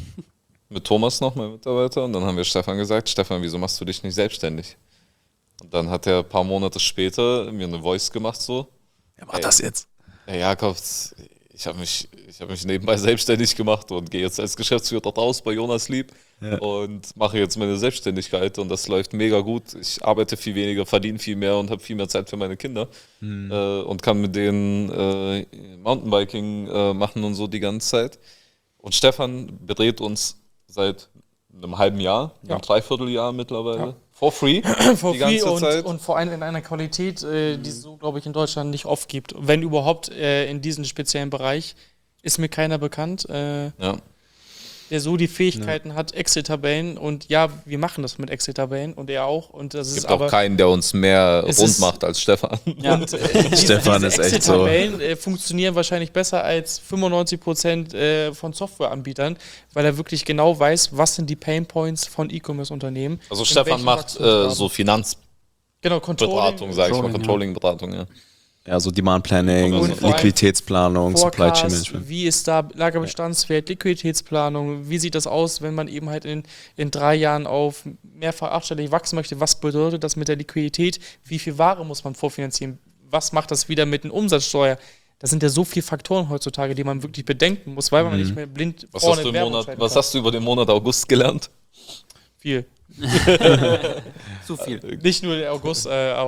Mit Thomas noch, mein Mitarbeiter. Und dann haben wir Stefan gesagt, Stefan, wieso machst du dich nicht selbstständig? Und dann hat er ein paar Monate später mir eine Voice gemacht so. Ja, mach das jetzt. Herr Jakobs, ich habe mich, ich hab mich nebenbei selbstständig gemacht und gehe jetzt als Geschäftsführer raus bei Jonas Lieb Ja. und mache jetzt meine Selbstständigkeit und das läuft mega gut. Ich arbeite viel weniger, verdiene viel mehr und habe viel mehr Zeit für meine Kinder äh, und kann mit denen äh, Mountainbiking äh, machen und so die ganze Zeit. Und Stefan berät uns seit einem halben Jahr, Ja. einem Dreivierteljahr mittlerweile, Ja. for free, For die free ganze und, Zeit. und vor allem in einer Qualität, äh, die es so, glaube ich, in Deutschland nicht oft gibt. Wenn überhaupt äh, in diesem speziellen Bereich, ist mir keiner bekannt, äh, ja. der so die Fähigkeiten hat, Excel-Tabellen. Und ja, wir machen das mit Excel-Tabellen und er auch. Und das Es ist gibt aber auch keinen, der uns mehr Es rund ist- macht als Stefan. Ja. Und, äh, diese, Stefan diese ist echt so. Excel-Tabellen äh, funktionieren wahrscheinlich besser als fünfundneunzig Prozent äh, von Softwareanbietern, weil er wirklich genau weiß, was sind die Painpoints von E-Commerce-Unternehmen. Also in Stefan welchen macht äh, Wachstumsgraden. so Finanzberatung, Genau, Controlling, sage ich mal, Controlling, ja. Controlling-Beratung, ja. Ja, so Demand Planning, Und vor allem Liquiditätsplanung, Supply Chain Forecast, Management. wie ist da Lagerbestandswert, Liquiditätsplanung, wie sieht das aus, wenn man eben halt in, in drei Jahren auf mehrfach achtstellig wachsen möchte, was bedeutet das mit der Liquidität, wie viel Ware muss man vorfinanzieren, was macht das wieder mit den Umsatzsteuer? Das sind ja so viele Faktoren heutzutage, die man wirklich bedenken muss, weil man nicht mehr blind Was, vorne hast du, im Werbung Monat, schalten was kann. hast du über den Monat August gelernt? Viel. Zu viel. Nicht nur der August, äh, aber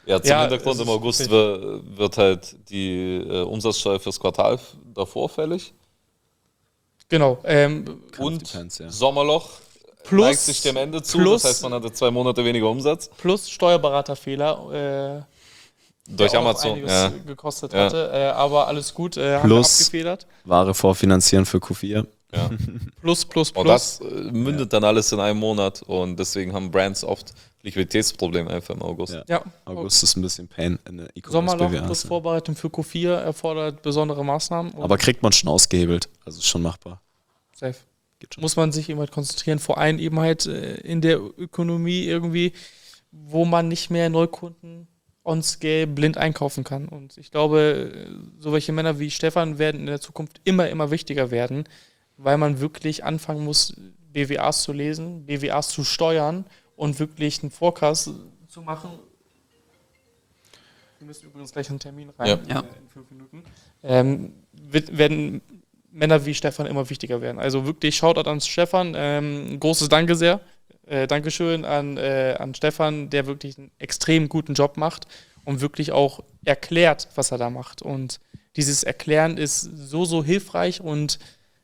Ja, zum Ja, Hintergrund es im ist August wirklich- wi- wird halt die äh, Umsatzsteuer fürs Quartal f- davor fällig. Genau. Ähm, Und Depends, ja. Sommerloch Plus- neigt sich dem Ende zu. plus- das heißt, man hatte zwei Monate weniger Umsatz. plus Steuerberaterfehler, äh, Durch der auch noch Amazon. einiges Ja. gekostet Ja. hatte. Äh, aber alles gut, äh, haben wir Plus- abgefedert. Ware vorfinanzieren für Q vier. Ja. Plus, plus, plus. Und das äh, mündet dann alles in einem Monat. Und deswegen haben Brands oft Liquiditätsprobleme einfach im August. Ja. ja. August ist ein bisschen Pain in der Sommerloch E-Commerce-B W A. plus Vorbereitung für Q vier erfordert besondere Maßnahmen. und Aber kriegt man schon ausgehebelt. Also ist schon machbar. safe. Geht schon. Muss man sich eben halt konzentrieren, vor allem eben halt äh, in der Ökonomie irgendwie, wo man nicht mehr Neukunden on scale blind einkaufen kann. Und ich glaube, äh, so welche Männer wie Stefan werden in der Zukunft immer, immer wichtiger werden, weil man wirklich anfangen muss, B W As zu lesen, B W As zu steuern und wirklich einen Forecast zu machen. Wir müssen übrigens gleich einen Termin rein, Ja. äh, Ja. in fünf Minuten. Ähm, wird, werden Männer wie Stefan immer wichtiger werden. Also wirklich Shoutout an Stefan. Ähm, großes Danke sehr. Äh, Dankeschön an, äh, an Stefan, der wirklich einen extrem guten Job macht und wirklich auch erklärt, was er da macht. Und dieses Erklären ist so, so hilfreich und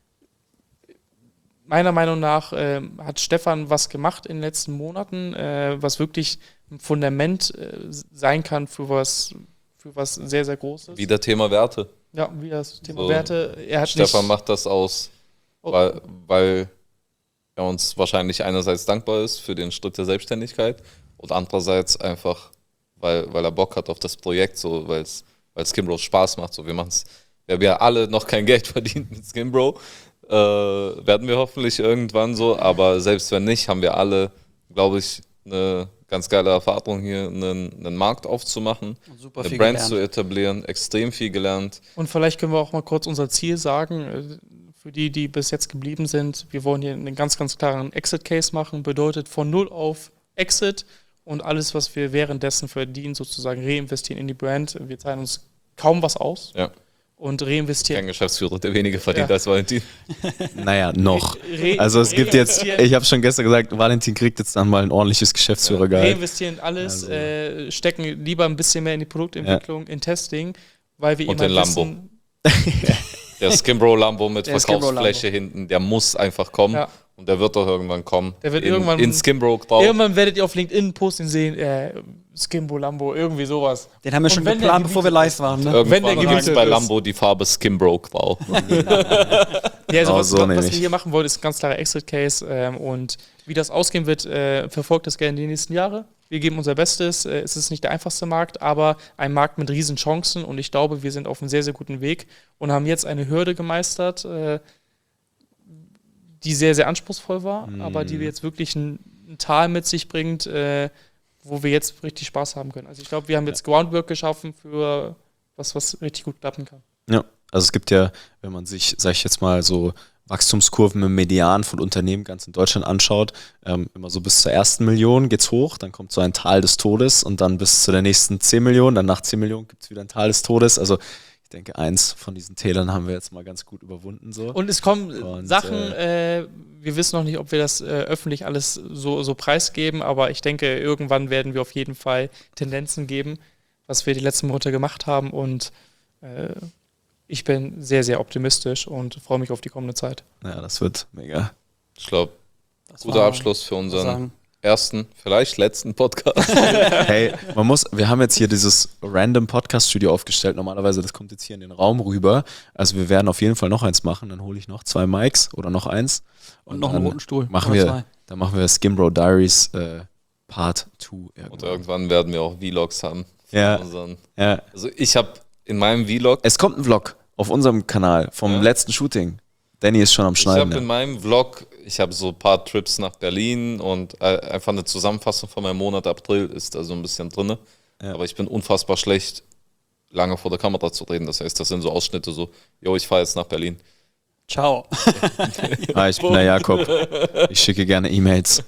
meiner Meinung nach äh, hat Stefan was gemacht in den letzten Monaten, äh, was wirklich ein Fundament äh, sein kann für was, für was sehr, sehr Großes. Wieder Thema Werte. Ja, wie das Thema So, Werte. Er hat Stefan nicht, macht das aus, Oh. weil, weil er uns wahrscheinlich einerseits dankbar ist für den Schritt der Selbstständigkeit und andererseits einfach, weil, weil er Bock hat auf das Projekt, so, weil es weil Skimbro Spaß macht. So, wir machen's, wir haben ja alle noch kein Geld verdient mit Skimbro, äh, werden wir hoffentlich irgendwann so, aber selbst wenn nicht, haben wir alle, glaube ich, eine ganz geile Erfahrung hier, einen, einen Markt aufzumachen, Super eine viel Brand gelernt. zu etablieren, extrem viel gelernt. Und vielleicht können wir auch mal kurz unser Ziel sagen, äh, für die, die bis jetzt geblieben sind. Wir wollen hier einen ganz, ganz klaren Exit-Case machen, bedeutet von null auf Exit und alles, was wir währenddessen verdienen, sozusagen reinvestieren in die Brand. Wir zahlen uns kaum was aus Ja. und reinvestieren. Kein Geschäftsführer, der weniger verdient Ja. als Valentin. Naja, noch. Re- Also es gibt jetzt, reinvestieren- ich habe schon gestern gesagt, Valentin kriegt jetzt dann mal ein ordentliches Geschäftsführergehalt. reinvestieren alles, Also- äh, stecken lieber ein bisschen mehr in die Produktentwicklung, in Testing, weil wir Und immer in Lambo. wissen, Der Skimbro Lambo mit Der Skimbro Verkaufsfläche hinten, der muss einfach kommen. Ja. Und der wird doch irgendwann kommen. Der wird in, irgendwann- in Skimbro drauf. irgendwann werdet ihr auf LinkedIn Posting sehen, äh, Skimbo, Lambo, irgendwie sowas. Den haben wir Und schon wenn der geplant, bevor wir gemietet live waren. Ne? wenn der Irgendwann gibt gemietet es bei ist. Lambo die Farbe Skimbro grau. Ja, also Oh, was, so was nämlich. wir hier machen wollen, ist ein ganz klarer Exit-Case ähm, und wie das ausgehen wird, äh, verfolgt das gerne die nächsten Jahre. Wir geben unser Bestes. Äh, es ist nicht der einfachste Markt, aber ein Markt mit riesen Chancen und ich glaube, wir sind auf einem sehr, sehr guten Weg und haben jetzt eine Hürde gemeistert, äh, die sehr, sehr anspruchsvoll war, Mhm. aber die wir jetzt wirklich ein, ein Tal mit sich bringt, äh, wo wir jetzt richtig Spaß haben können. Also ich glaube, wir haben jetzt Groundwork geschaffen für was, was richtig gut klappen kann. Ja, also es gibt ja, wenn man sich, sag ich jetzt mal, so Wachstumskurven im Median von Unternehmen ganz in Deutschland anschaut, ähm, immer so bis zur ersten Million geht's hoch, dann kommt so ein Tal des Todes und dann bis zu der nächsten zehn Millionen, dann nach zehn Millionen gibt's wieder ein Tal des Todes. Also ich denke, eins von diesen Tälern haben wir jetzt mal ganz gut überwunden. So. Und es kommen äh, Und, Sachen, äh, wir wissen noch nicht, ob wir das äh, öffentlich alles so, so preisgeben, aber ich denke, irgendwann werden wir auf jeden Fall Tendenzen geben, was wir die letzten Monate gemacht haben und äh, ich bin sehr, sehr optimistisch und freue mich auf die kommende Zeit. Ja, das wird mega. Ich glaube, Das guter war- Abschluss für unseren sagen. ersten, vielleicht letzten Podcast. Hey, man muss, wir haben jetzt hier dieses random Podcast-Studio aufgestellt. Normalerweise, das kommt jetzt hier in den Raum rüber. Also wir werden auf jeden Fall noch eins machen. Dann hole ich noch zwei Mics oder noch eins. Und noch einen dann roten Stuhl. Machen Oder wir, zwei. dann machen wir Skimbro Diaries äh, Part zwei. Und irgendwann. irgendwann werden wir auch Vlogs haben. von Ja. unseren- Ja. Also ich habe in meinem Vlog, Es kommt ein Vlog auf unserem Kanal vom Ja. letzten Shooting. Danny ist schon am ich habe Schneiden. in meinem Vlog, ich habe so ein paar Trips nach Berlin und äh, einfach eine Zusammenfassung von meinem Monat April ist da so ein bisschen drin. Ja. Aber ich bin unfassbar schlecht, lange vor der Kamera zu reden. Das heißt, das sind so Ausschnitte so, jo, ich fahre jetzt nach Berlin. Ciao. Ah, ich bin der Jakob. Ich schicke gerne E-Mails.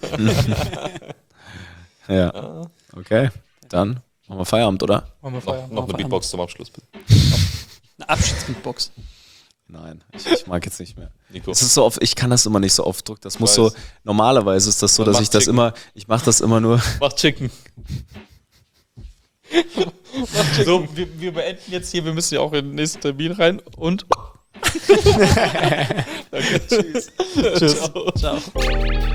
Ja. Okay, dann machen wir Feierabend, oder? Machen wir Noch, feiern. noch eine Feierabend. Beatbox zum Abschluss, bitte. Eine Abschiedsbeatbox. Nein, ich, ich mag jetzt nicht mehr. Nico. Es ist so oft, ich kann das immer nicht so oft drücken. Das muss weiß. so, normalerweise ist das so, Man dass macht ich das Chicken. immer, ich mache das immer nur. Mach Chicken. So, wir, wir beenden jetzt hier, wir müssen ja auch in den nächsten Termin rein und. Danke, tschüss. Tschüss. Ciao. Ciao.